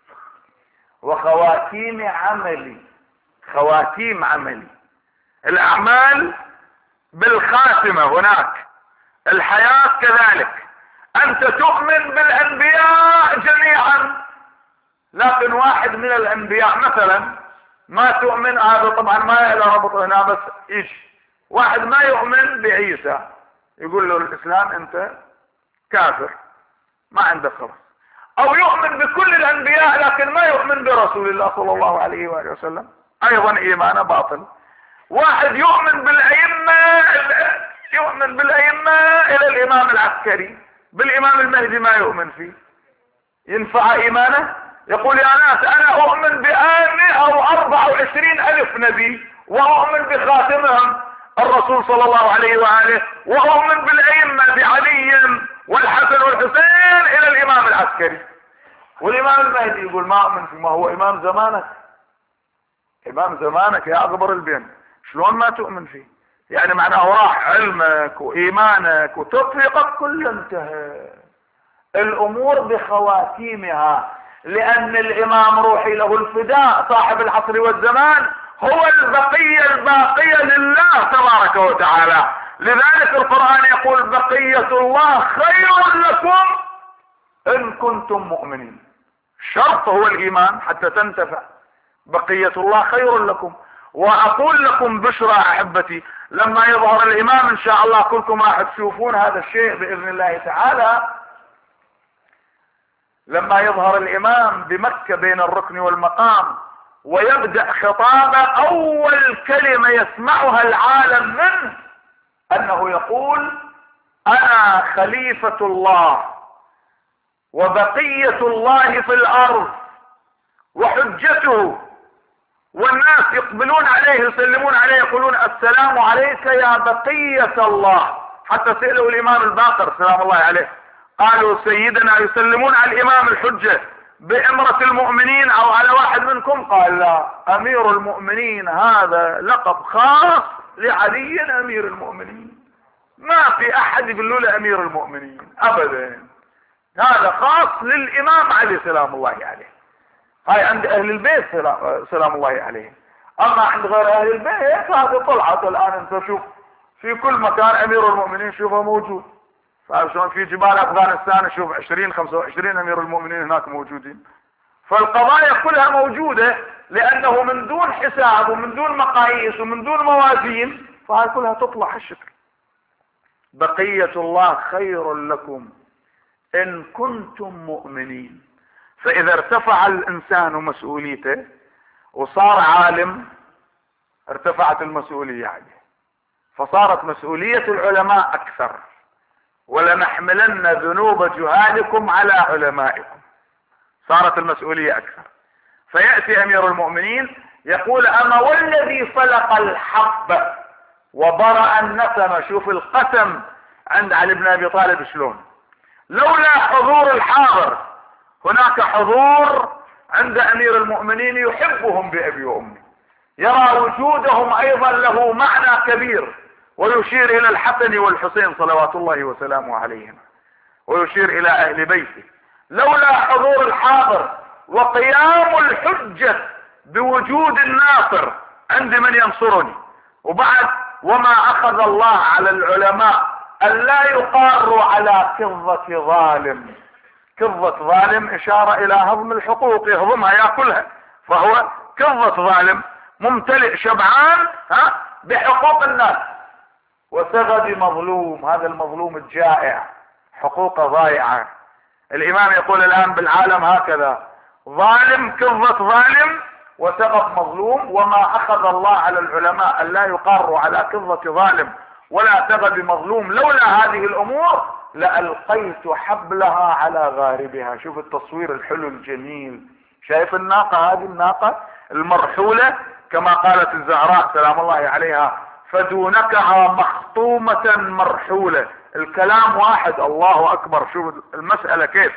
وخواتيم عملي، خواتيم عملي، الأعمال بالخاتمة هناك، الحياة كذلك. أنت تؤمن بالأنبياء جميعا، لكن واحد من الأنبياء مثلا ما تؤمن، هذا طبعا ما له ربط هنا، بس إيش واحد ما يؤمن بعيسى يقول له الإسلام أنت كافر، ما عندك خبر. أو يؤمن بكل الأنبياء لكن ما يؤمن برسول الله صلى الله عليه وآله وسلم، أيضا إيمانه باطل. واحد يؤمن بالأئمة، يؤمن بالأئمة إلى الإمام العسكري، بالإمام المهدي ما يؤمن فيه، ينفع إيمانه؟ يقول يا ناس أنا أؤمن بآمن أو أربع وعشرين ألف نبي، وأؤمن بخاتمهم الرسول صلى الله عليه وآله، وأؤمن بالأئمة بعلي والحسن والحسين إلى الإمام العسكري. والإمام المهدي يقول ما أؤمن فيه، ما هو إمام زمانك، إمام زمانك يا أكبر البين، شلون ما تؤمن فيه؟ يعني معناه راح علمك وإيمانك وتوفيقك كله انتهى. الأمور بخواتيمها، لأن الإمام روحي له الفداء صاحب العصر والزمان هو البقية الباقية لله تبارك وتعالى. لذلك القرآن يقول بقية الله خير لكم إن كنتم مؤمنين. الشرط هو الإيمان حتى تنتفع. بقية الله خير لكم. وأقول لكم بشرى أحبتي، لما يظهر الإمام إن شاء الله كلكم راح تشوفون هذا الشيء بإذن الله تعالى، لما يظهر الإمام بمكة بين الركن والمقام ويبدأ خطابه، أول كلمة يسمعها العالم منه أنه يقول أنا خليفة الله وبقية الله في الأرض وحجته، والناس يقبلون عليه يسلمون عليه يقولون السلام عليك يا بقية الله. حتى سألوا الإمام الباقر سلام الله عليه، قالوا سيدنا يسلمون على الإمام الحجة بإمرة المؤمنين أو على واحد منكم؟ قال لا، أمير المؤمنين هذا لقب خاص لعلي أمير المؤمنين، ما في أحد يقول له أمير المؤمنين أبدا، هذا خاص للإمام علي سلام الله عليه. هاي عند أهل البيت سلام الله عليه. أما عند غير أهل البيت هذه طلعت الآن. أنت شوف في كل مكان أمير المؤمنين شوفه موجود. فشلون في جبال أفغانستان شوف عشرين خمسة وعشرين أمير المؤمنين هناك موجودين. فالقضايا كلها موجودة، لأنه من دون حساب ومن دون مقاييس ومن دون موازين فهاي كلها تطلع الشكل. بقية الله خير لكم إن كنتم مؤمنين. فإذا ارتفع الإنسان مسؤوليته وصار عالم ارتفعت المسؤولية عليه، فصارت مسؤولية العلماء أكثر. ولنحملن ذنوب جهالكم على علمائكم، صارت المسؤولية أكثر. فيأتي أمير المؤمنين يقول أما والذي فلق الحب وبرأ النسم. شوف القسم عند علي بن أبي طالب شلون، لولا حضور الحاضر. هناك حضور عند أمير المؤمنين يحبهم بأبي وأمي، يرى وجودهم أيضا له معنى كبير، ويشير إلى الحسن والحسين صلوات الله وسلامه عليهم، ويشير إلى أهل بيته. لولا حضور الحاضر وقيام الحجة بوجود الناصر عند من ينصرني. وبعد وما أخذ الله على العلماء أن لا يقاروا على كظة ظالم. كظة ظالم إشارة إلى هضم الحقوق، يهضمها يأكلها، فهو كظة ظالم ممتلئ شبعان ها بحقوق الناس، وسغد مظلوم، هذا المظلوم الجائع حقوقه ضائعة. الإمام يقول الآن بالعالم هكذا، ظالم كظة ظالم وسقط مظلوم، وما اخذ الله على العلماء ان لا يقاروا على قضة ظالم ولا تغى بمظلوم لولا هذه الامور لألقيت حبلها على غاربها. شوف التصوير الحلو الجميل. شايف الناقة هذه، الناقة المرحولة كما قالت الزهراء سلام الله عليها: فدونكها مخطومة مرحولة. الكلام واحد، الله اكبر. شوف المسألة كيف: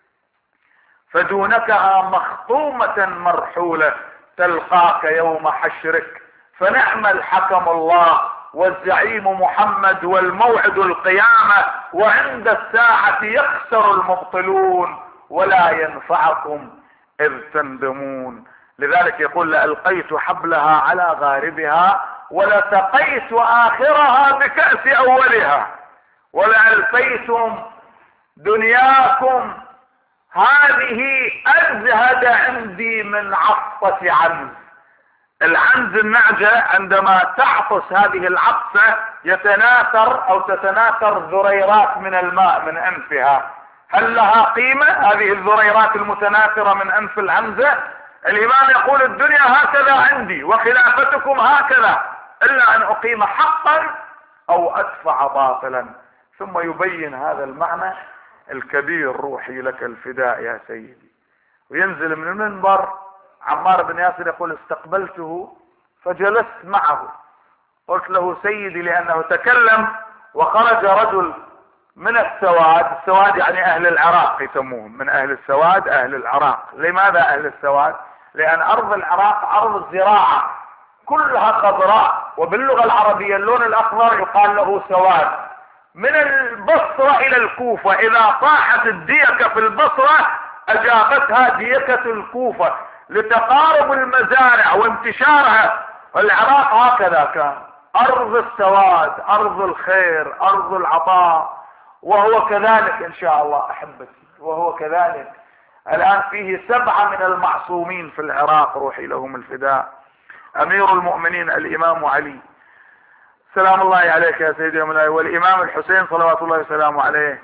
فدونكها مخطومة مرحولة تلقاك يوم حشرك، فنعم الحكم الله والزعيم محمد والموعد القيامة، وعند الساعة يخسر المبطلون ولا ينفعكم إذ تندمون. لذلك يقول: لألقيت حبلها على غاربها ولسقيت آخرها بكأس أولها ولألقيتم دنياكم هذه أزهد عندي من عطسة عنز. العنز النعجة عندما تعطس هذه العطسة يتناثر او تتناثر ذريرات من الماء من انفها. هل لها قيمة هذه الذريرات المتناثرة من انف العنزة؟ الامام يقول: الدنيا هكذا عندي وخلافتكم هكذا، الا ان اقيم حقا او ادفع باطلا. ثم يبين هذا المعنى الكبير: روحي لك الفداء يا سيدي. وينزل من المنبر عمار بن ياسر يقول: استقبلته فجلست معه، قلت له: سيدي، لانه تكلم وخرج رجل من السواد. السواد يعني اهل العراق يسموهم، من اهل السواد اهل العراق. لماذا اهل السواد؟ لان ارض العراق ارض الزراعة كلها خضراء، وباللغة العربية اللون الاخضر يقال له سواد. من البصرة الى الكوفة اذا طاحت الديكة في البصرة اجابتها ديكة الكوفة لتقارب المزارع وانتشارها. العراق هكذا كان، ارض السواد، ارض الخير، ارض العطاء، وهو كذلك ان شاء الله احبتي، وهو كذلك. الان فيه سبعة من المعصومين في العراق، روحي لهم الفداء. امير المؤمنين الامام علي سلام الله عليك يا سيدي مولاي، والامام الحسين صلوات الله وسلامه عليه،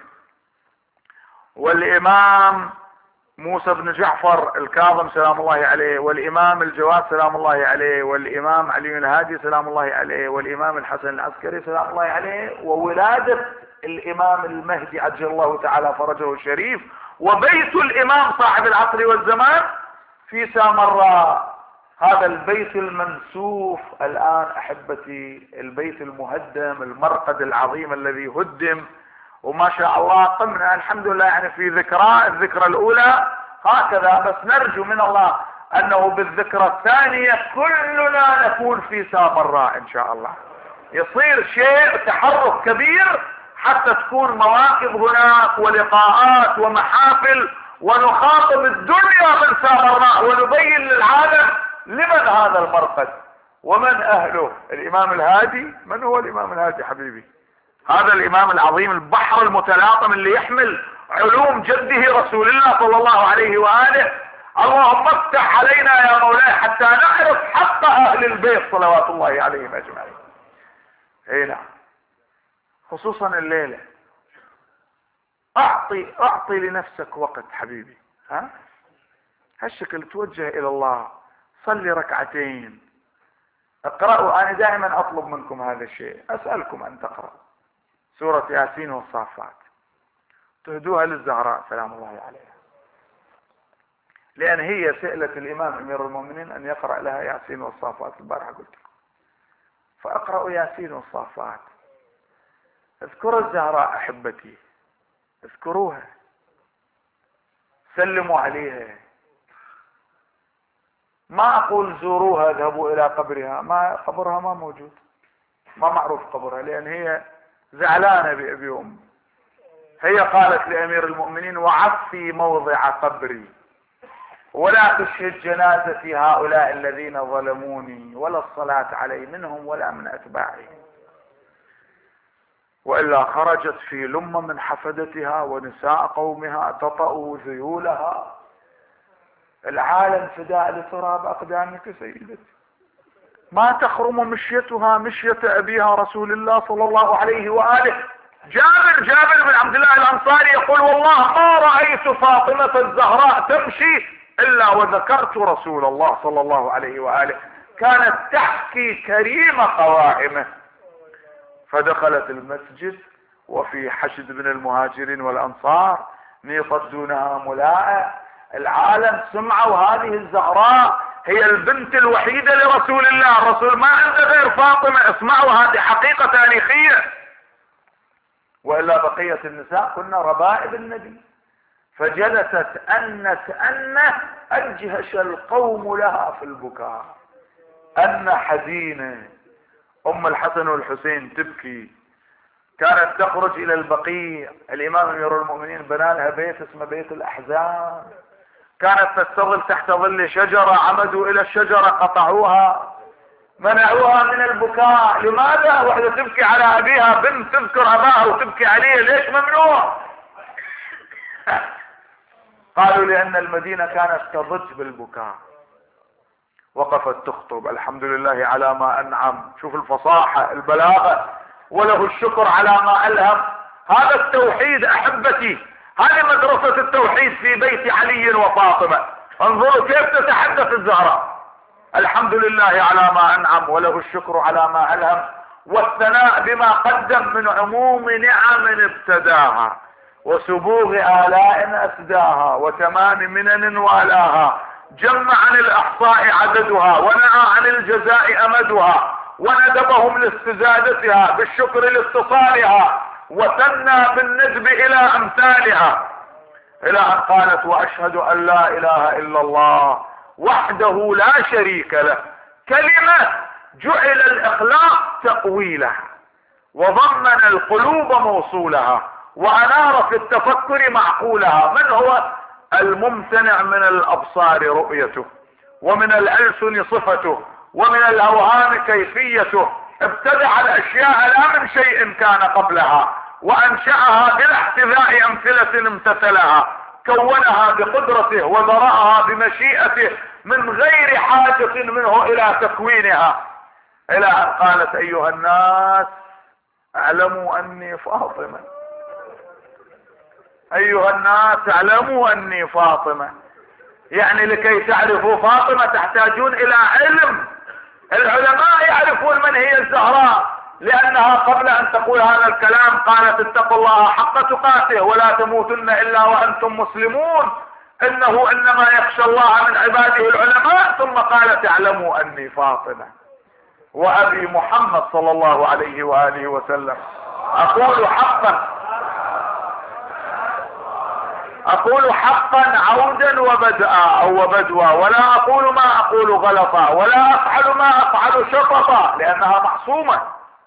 والامام موسى بن جعفر الكاظم سلام الله عليه، والامام الجواد سلام الله عليه، والامام علي الهادي سلام الله عليه، والامام الحسن العسكري سلام الله عليه، وولادة الامام المهدي عجل الله تعالى فرجه الشريف، وبيت الامام صاحب العصر والزمان في سامراء. هذا البيت المنسوف الان احبتي، البيت المهدم، المرقد العظيم الذي هدم، وما شاء الله قمنا الحمد لله يعني في ذكرى الذكرى الاولى هكذا. بس نرجو من الله انه بالذكرى الثانية كلنا نكون في سامراء ان شاء الله، يصير شيء تحرك كبير حتى تكون مواقف هناك ولقاءات ومحافل، ونخاطب الدنيا من سامراء ونبين للعالم لمن هذا المرقد ومن اهله. الامام الهادي، من هو الامام الهادي حبيبي؟ هذا الامام العظيم البحر المتلاطم اللي يحمل علوم جده رسول الله صلى الله عليه وآله. اللهم افتح علينا يا مولاي حتى نعرف حق اهل البيت صلوات الله عليهم اجمعين. اي نعم، خصوصا الليلة. اعطي اعطي لنفسك وقت حبيبي، ها هالشكل توجه الى الله، صلي ركعتين، اقرأوا. انا دائما اطلب منكم هذا الشيء، اسألكم ان تقرأوا سورة ياسين والصافات، تهدوها للزهراء سلام الله عليها، لان هي سئلت الامام امير المؤمنين ان يقرأ لها ياسين والصافات البارحة قلت لكم، فاقرأوا ياسين والصافات. اذكروا الزهراء احبتي، اذكروها، سلموا عليها. ما اقول زوروها اذهبوا الى قبرها، ما قبرها ما موجود، ما معروف قبرها، لان هي زعلانة بأبي وأمي. هي قالت لأمير المؤمنين: وعفي موضع قبري ولا تشهد جنازتي هؤلاء الذين ظلموني ولا الصلاة علي منهم ولا من أتباعي. وإلا خرجت في لمة من حفدتها ونساء قومها تطأ ذيولها. العالم فداء لتراب أقدامك سيدتي، ما تخرم مشيتها مشية أبيها رسول الله صلى الله عليه وآله. جابر جابر بن عبد الله الأنصاري يقول: والله ما رأيت فاطمة الزهراء تمشي الا وذكرت رسول الله صلى الله عليه وآله. كانت تحكي كريم قوائمه. فدخلت المسجد وفي حشد من المهاجرين والانصار، نيطت دونها ملاءة. العالم سمعوا هذه الزهراء هي البنت الوحيدة لرسول الله، الرسول ما عنده غير فاطمة. اسمعوا، هذه حقيقة تاريخية. وإلا بقية النساء كنا ربائب النبي. فجلست أن كأن أجهش القوم لها في البكاء، أن حزينة. أم الحسن والحسين تبكي. كانت تخرج إلى البقيع، الإمام أمير المؤمنين بنى لها بيت اسمه بيت الأحزان. كانت تستظل تحت ظل شجرة، عمدوا إلى الشجرة قطعوها، منعوها من البكاء. لماذا؟ وحدة تبكي على أبيها، بنت تذكر أباها وتبكي عليه، ليش ممنوع؟ قالوا لأن المدينة كانت تضج بالبكاء. وقفت تخطب، الحمد لله على ما أنعم. شوف الفصاحة، البلاغة، وله الشكر على ما ألهم. هذا التوحيد أحبتي، هذه مدرسة التوحيد في بيت علي وفاطمة. انظروا كيف تتحدث الزهراء. الحمد لله على ما أنعم وله الشكر على ما ألهم، والثناء بما قدم من عموم نعم ابتداها، وسبوغ آلاء أسداها، وتمام منن والاها. جمع عن الأحصاء عددها، ونهى عن الجزاء أمدها، وندبهم لاستزادتها، بالشكر لاتصالها، وثنى بالندب إلى أمثالها، إلى أن قالت: وأشهد أن لا إله إلا الله وحده لا شريك له، كلمة جعل الإخلاق تقويلها، وضمن القلوب موصولها، وأنار في التفكر معقولها. من هو الممتنع من الأبصار رؤيته، ومن الألسن صفته، ومن الأوهام كيفيته. ابتدع الأشياء لا من شيء كان قبلها، وأنشأها بلا احتذاء أمثلة امتثلها، كونها بقدرته وذرأها بمشيئته من غير حاجة منه إلى تكوينها، إلى أن قالت: أيها الناس اعلموا أني فاطمة، أيها الناس اعلموا أني فاطمة. يعني لكي تعرفوا فاطمة تحتاجون إلى علم. العلماء يعرفون من هي الزهراء، لأنها قبل أن تقول هذا الكلام قالت: اتقوا الله حق تقاته ولا تموتن إلا وأنتم مسلمون، إنه إنما يخشى الله من عباده العلماء. ثم قالت: اعلموا أني فاطمة وأبي محمد صلى الله عليه وآله وسلم. أقول حقا أقول حقا عودا وبدءا أو وبدوا، ولا أقول ما أقول غلطا، ولا أفعل ما أفعل شططا، لأنها معصومة.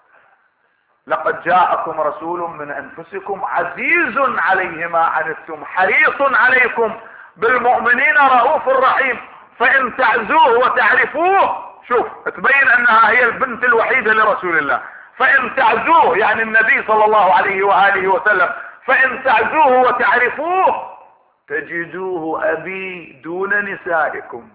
لقد جاءكم رسول من أنفسكم عزيز عليه ما عنتم حريص عليكم بالمؤمنين رؤوف رحيم. فإن تعزوه وتعرفوه، شوف تبين أنها هي البنت الوحيدة لرسول الله. فإن تعزوه يعني النبي صلى الله عليه وآله وسلم، فإن تعزوه وتعرفوه تجدوه أبي دون نسائكم،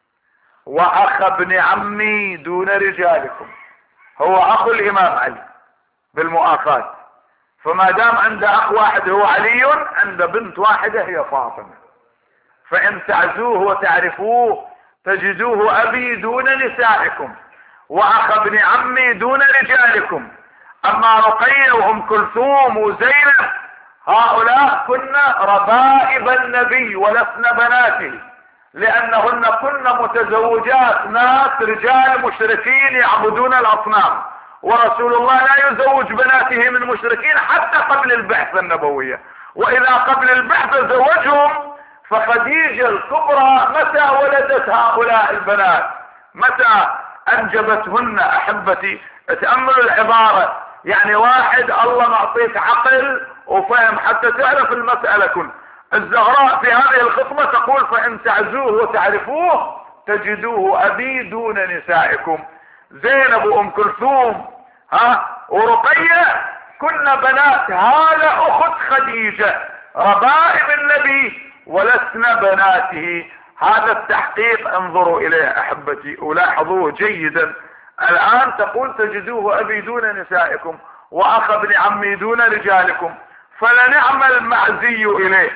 وأخ ابن عمي دون رجالكم. هو أخو الإمام علي بالمؤاخاة، فما دام عنده أخ واحد هو علي، عنده بنت واحدة هي فاطمة. فإن تعزوه وتعرفوه تجدوه أبي دون نسائكم، وأخ ابن عمي دون رجالكم. أما رقية وأم كلثوم وزينب هؤلاء كن ربائب النبي ولسن بناته، لأنهن كن متزوجات ناس رجال مشركين يعبدون الأصنام، ورسول الله لا يزوج بناته من مشركين حتى قبل البعثة النبوية. وإذا قبل البعثة زوجهم، فخديجة الكبرى متى ولدت هؤلاء البنات؟ متى أنجبتهن؟ أحبتي تأملوا العبارة، يعني واحد الله معطيك عقل وفهم حتى تعرف المسألة. كن الزهراء في هذه الخطبة تقول: فإن تعزوه وتعرفوه تجدوه أبي دون نسائكم. زينب وأم كلثوم ها ورقية كن بنات هذا أخت خديجة، ربائب النبي ولسن بناته. هذا التحقيق انظروا إليه أحبتي ولاحظوه جيدا. الآن تقول: تجدوه أبي دون نسائكم، وأخ ابن عمي دون رجالكم. فلنعم المعزي إليه.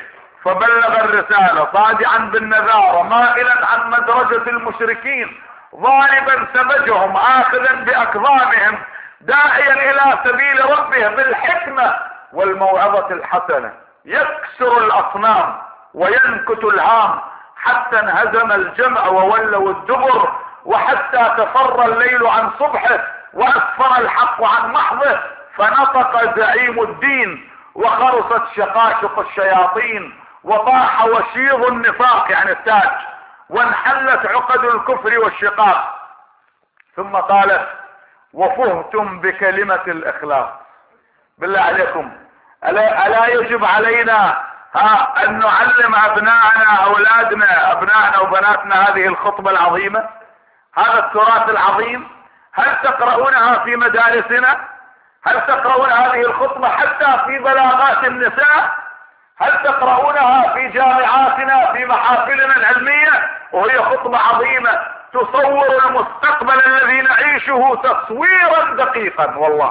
فبلغ الرسالة صادعا بالنذارة مائلا عن مدرجة المشركين ضاربا سمجهم آخذا بأكظامهم داعيا إلى سبيل ربه بالحكمة والموعظة الحسنة يكسر الأصنام وينكت الهام حتى انهزم الجمع وولوا الدبر وحتى تفر الليل عن صبحه وأسفر الحق عن محضه فنطق زعيم الدين وخرصت شقاشق الشياطين وطاح وشيض النفاق يعني التاج وانحلت عقد الكفر والشقاق. ثم قالت وفهتم بكلمة الإخلاص. بالله عليكم ألا, ألا يجب علينا ها أن نعلم أبنائنا أولادنا أبنائنا وبناتنا هذه الخطبة العظيمة هذا التراث العظيم؟ هل تقرؤونها في مدارسنا؟ هل تقرؤون هذه الخطبة حتى في بلاغات النساء؟ هل تقرؤونها في جامعاتنا في محافلنا العلمية وهي خطبة عظيمة تصور المستقبل الذي نعيشه تصويرا دقيقا؟ والله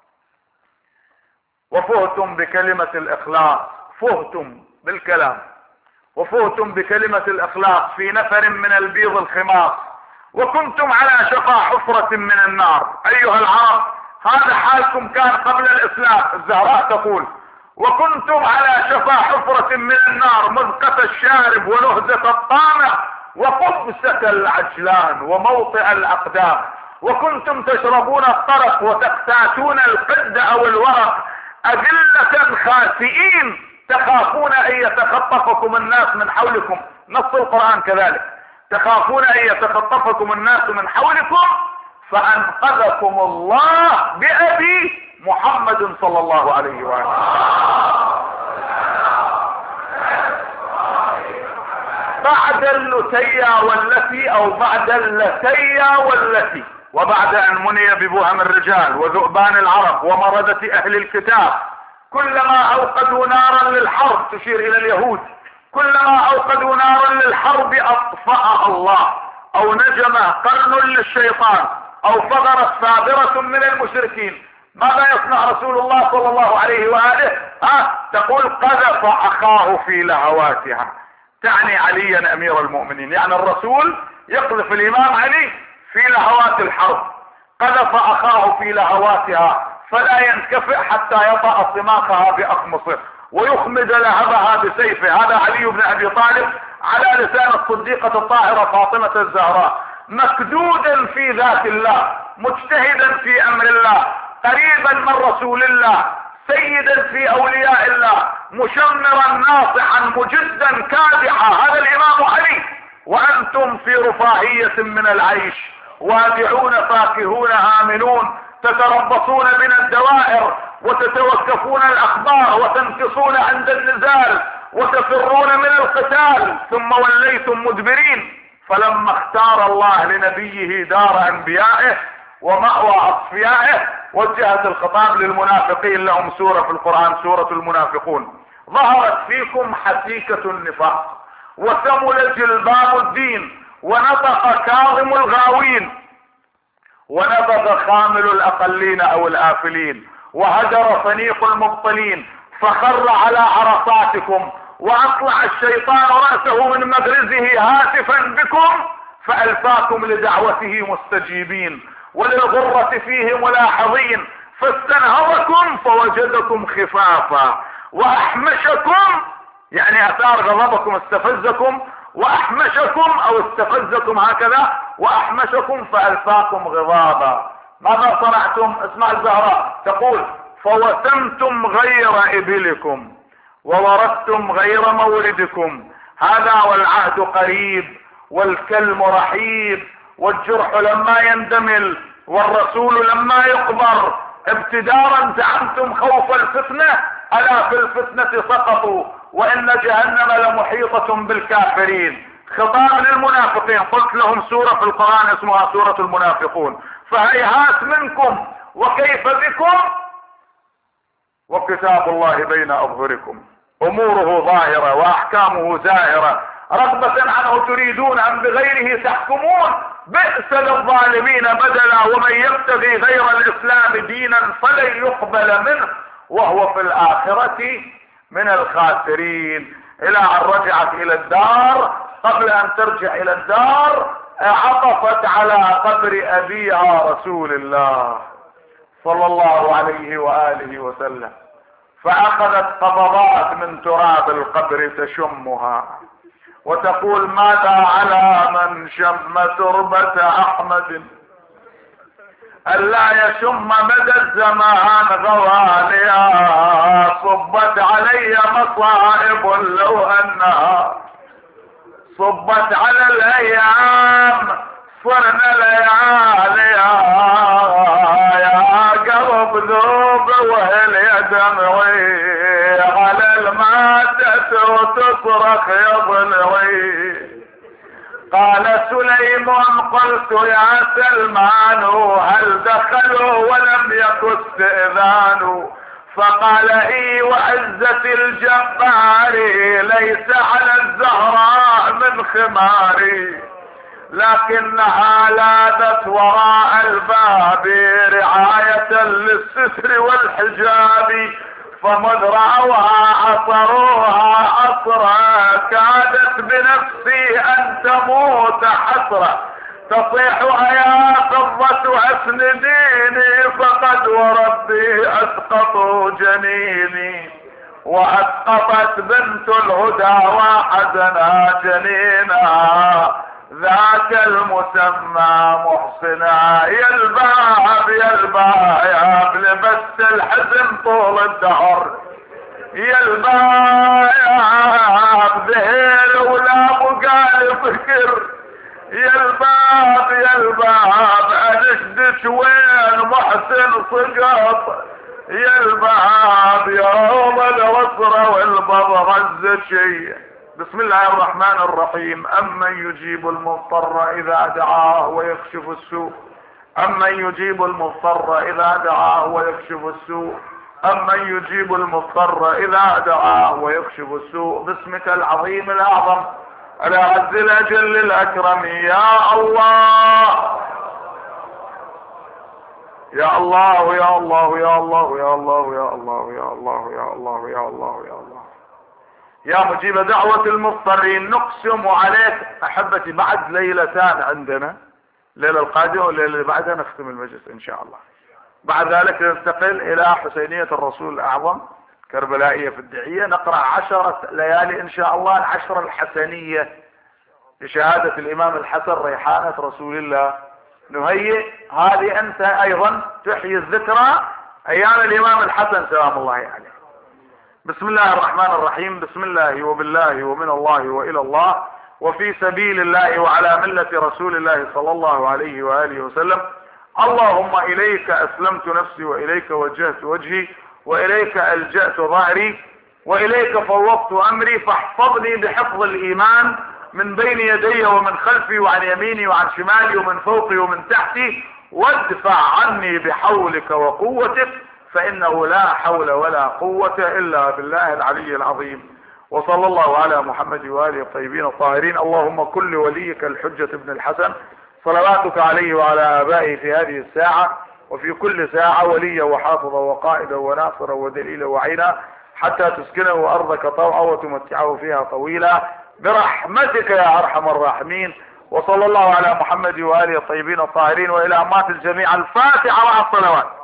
وفهتم بكلمة الإخلاص فهتم بالكلام وفهتم بكلمة الإخلاص في نفر من البيض الخماص وكنتم على شفا حفرة من النار. أيها العرب هذا حالكم كان قبل الإسلام. الزهراء تقول وكنتم على شفا حفرة من النار مذقة الشارب ونهزة الطامع وقبسة العجلان وموطئ الأقدام وكنتم تشربون الطرق وتقتاتون القد أو الورق أذلة خاسئين تخافون أن يتخطفكم الناس من حولكم. نص القرآن كذلك تخافون أن يتخطفكم الناس من حولكم فأنقذكم الله بأبي محمد صلى الله عليه وآله. بعد اللتيا والتي او بعد اللتيا والتي وبعد ان مني ببهم الرجال وذؤبان العرب ومردة اهل الكتاب كلما اوقدوا نارا للحرب تشير الى اليهود كلما اوقدوا نارا للحرب اطفأها الله او نجم قرن للشيطان او فغرت ثابرة من المشركين. ماذا يصنع رسول الله صلى الله عليه وآله؟ ها تقول قذف اخاه في لهواتها. تعني عليا امير المؤمنين يعني الرسول يقذف الامام علي في لهوات الحرب. قذف اخاه في لهواتها فلا ينكفئ حتى يطأ صماخها باقمصه ويخمد لهبها بسيفه. هذا علي بن ابي طالب على لسان الصديقة الطاهرة فاطمة الزهراء مكدودا في ذات الله مجتهدا في امر الله قريبا من رسول الله سيدا في اولياء الله مشمرا ناصحا مجدا كادحا. هذا الامام علي وانتم في رفاهية من العيش وادعون فاكهون امنون تتربصون من الدوائر وتتوكفون الاخبار وتنتصون عند النزال وتفرون من القتال ثم وليتم مدبرين. فلما اختار الله لنبيه دار انبيائه ومأوى اصفيائه وجهت الخطاب للمنافقين لهم سورة في القرآن سورة المنافقون. ظهرت فيكم حسيكة النفاق وثمل جلباب الدين ونطق كاظم الغاوين ونبغ خامل الاقلين او الافلين وهجر فنيق المبطلين فخر على عرصاتكم واطلع الشيطان رأسه من مغرزه هاتفا بكم فألفاكم لدعوته مستجيبين وللغرة فيه ملاحظين فاستنهضكم فوجدكم خفافا واحمشكم يعني اثار غضبكم استفزكم واحمشكم او استفزكم هكذا واحمشكم فألفاكم غضابا. ماذا صنعتم؟ اسمع الزهراء تقول فوسمتم غير ابلكم ووردتم غير موردكم هذا والعهد قريب والكلم رحيب والجرح لما يندمل والرسول لما يقبر ابتدارا زعمتم خوف الفتنة الا في الفتنة سقطوا وان جهنم لمحيطة بالكافرين. خطاب للمنافقين قلت لهم سورة في القرآن اسمها سورة المنافقون. فهيهات منكم وكيف بكم وكتاب الله بين اظهركم اموره ظاهرة واحكامه زاهرة رغبة عنه تريدون ام بغيره تحكمون بئس للظالمين بدلا ومن يبتغي غير الاسلام دينا فلن يقبل منه وهو في الاخرة من الخاسرين. الى ان رجعت الى الدار. قبل ان ترجع الى الدار عطفت على قبر ابيها رسول الله صلى الله عليه وآله وسلم، فاخذت قبضات من تراب القبر تشمها وتقول: ماذا على من شم تربة احمد ألا يشم مدى الزمان غواليا، صبت علي مصائب لو أنها صبت على الأيام صرنا لياليا، يا قلب ذوب وهل دمعي على المادة وتصرخ يا ضلعي. قال سليم: قلت يا سلمان هل دخلوا ولم يكن استئذان؟ فقال: اي وعزة الجبار ليس على الزهراء من خماري، لكنها لاذت وراء الباب رعاية للستر والحجاب، فمذ رأوها عصروها عصرا كادت بنفسي ان تموت حسرة، تصيح يا فضة اسنديني فقد وربي اسقطوا جنيني، واسقطت بنت الهدى وحزنا جنينا، ذاك المسمى محسنا. يا الباب يا الباب لبست الحزن طول الدهر، يا الباب ذهل ولا بقى فكر، يا الباب يا الباب انشدش وين محسن سقط، يا الباب يوم العسرة والباب غزة شيء. بسم الله الرحمن الرحيم. أمن يجيب المضطر إذا دعاه ويكشف السوء، أمن يجيب المضطر إذا دعاه ويكشف السوء، أمن يجيب المضطر إذا دعاه ويكشف السوء. باسمك العظيم الأعظم الأعز الأجل الأكرم يا الله يا الله يا الله يا الله يا الله يا الله يا الله يا الله يا الله يا الله يا مجيب دعوة المضطرين. نقسم عليك احبتي بعد ليلتان عندنا، الليلة القادمة والليلة اللي بعدها نختم المجلس ان شاء الله. بعد ذلك ننتقل الى حسينية الرسول الاعظم كربلائية في الدعية، نقرأ عشرة ليالي ان شاء الله العشرة الحسنية لشهادة الامام الحسن ريحانة رسول الله. نهيئ هذه انت ايضا تحيي الذكرى ايام الامام الحسن سلام الله عليه. بسم الله الرحمن الرحيم. بسم الله وبالله ومن الله والى الله وفي سبيل الله وعلى ملة رسول الله صلى الله عليه وآله وسلم. اللهم اليك اسلمت نفسي واليك وجهت وجهي واليك الجأت ظهري واليك فوضت امري، فاحفظني بحفظ الايمان من بين يدي ومن خلفي وعن يميني وعن شمالي ومن فوقي ومن تحتي، وادفع عني بحولك وقوتك، فانه لا حول ولا قوة الا بالله العلي العظيم. وصلى الله على محمد وآله الطيبين الطاهرين. اللهم كل وليك الحجة ابن الحسن صلواتك عليه وعلى آبائه في هذه الساعة وفي كل ساعة وليا وحافظا وقائدا وناصرا ودليلا وعينا، حتى تسكنه أرضك طوعا وتمتعه فيها طويلا برحمتك يا أرحم الراحمين. وصلى الله على محمد وآله الطيبين الطاهرين، وإلى أمات الجميع الفاتحة مع الصلوات.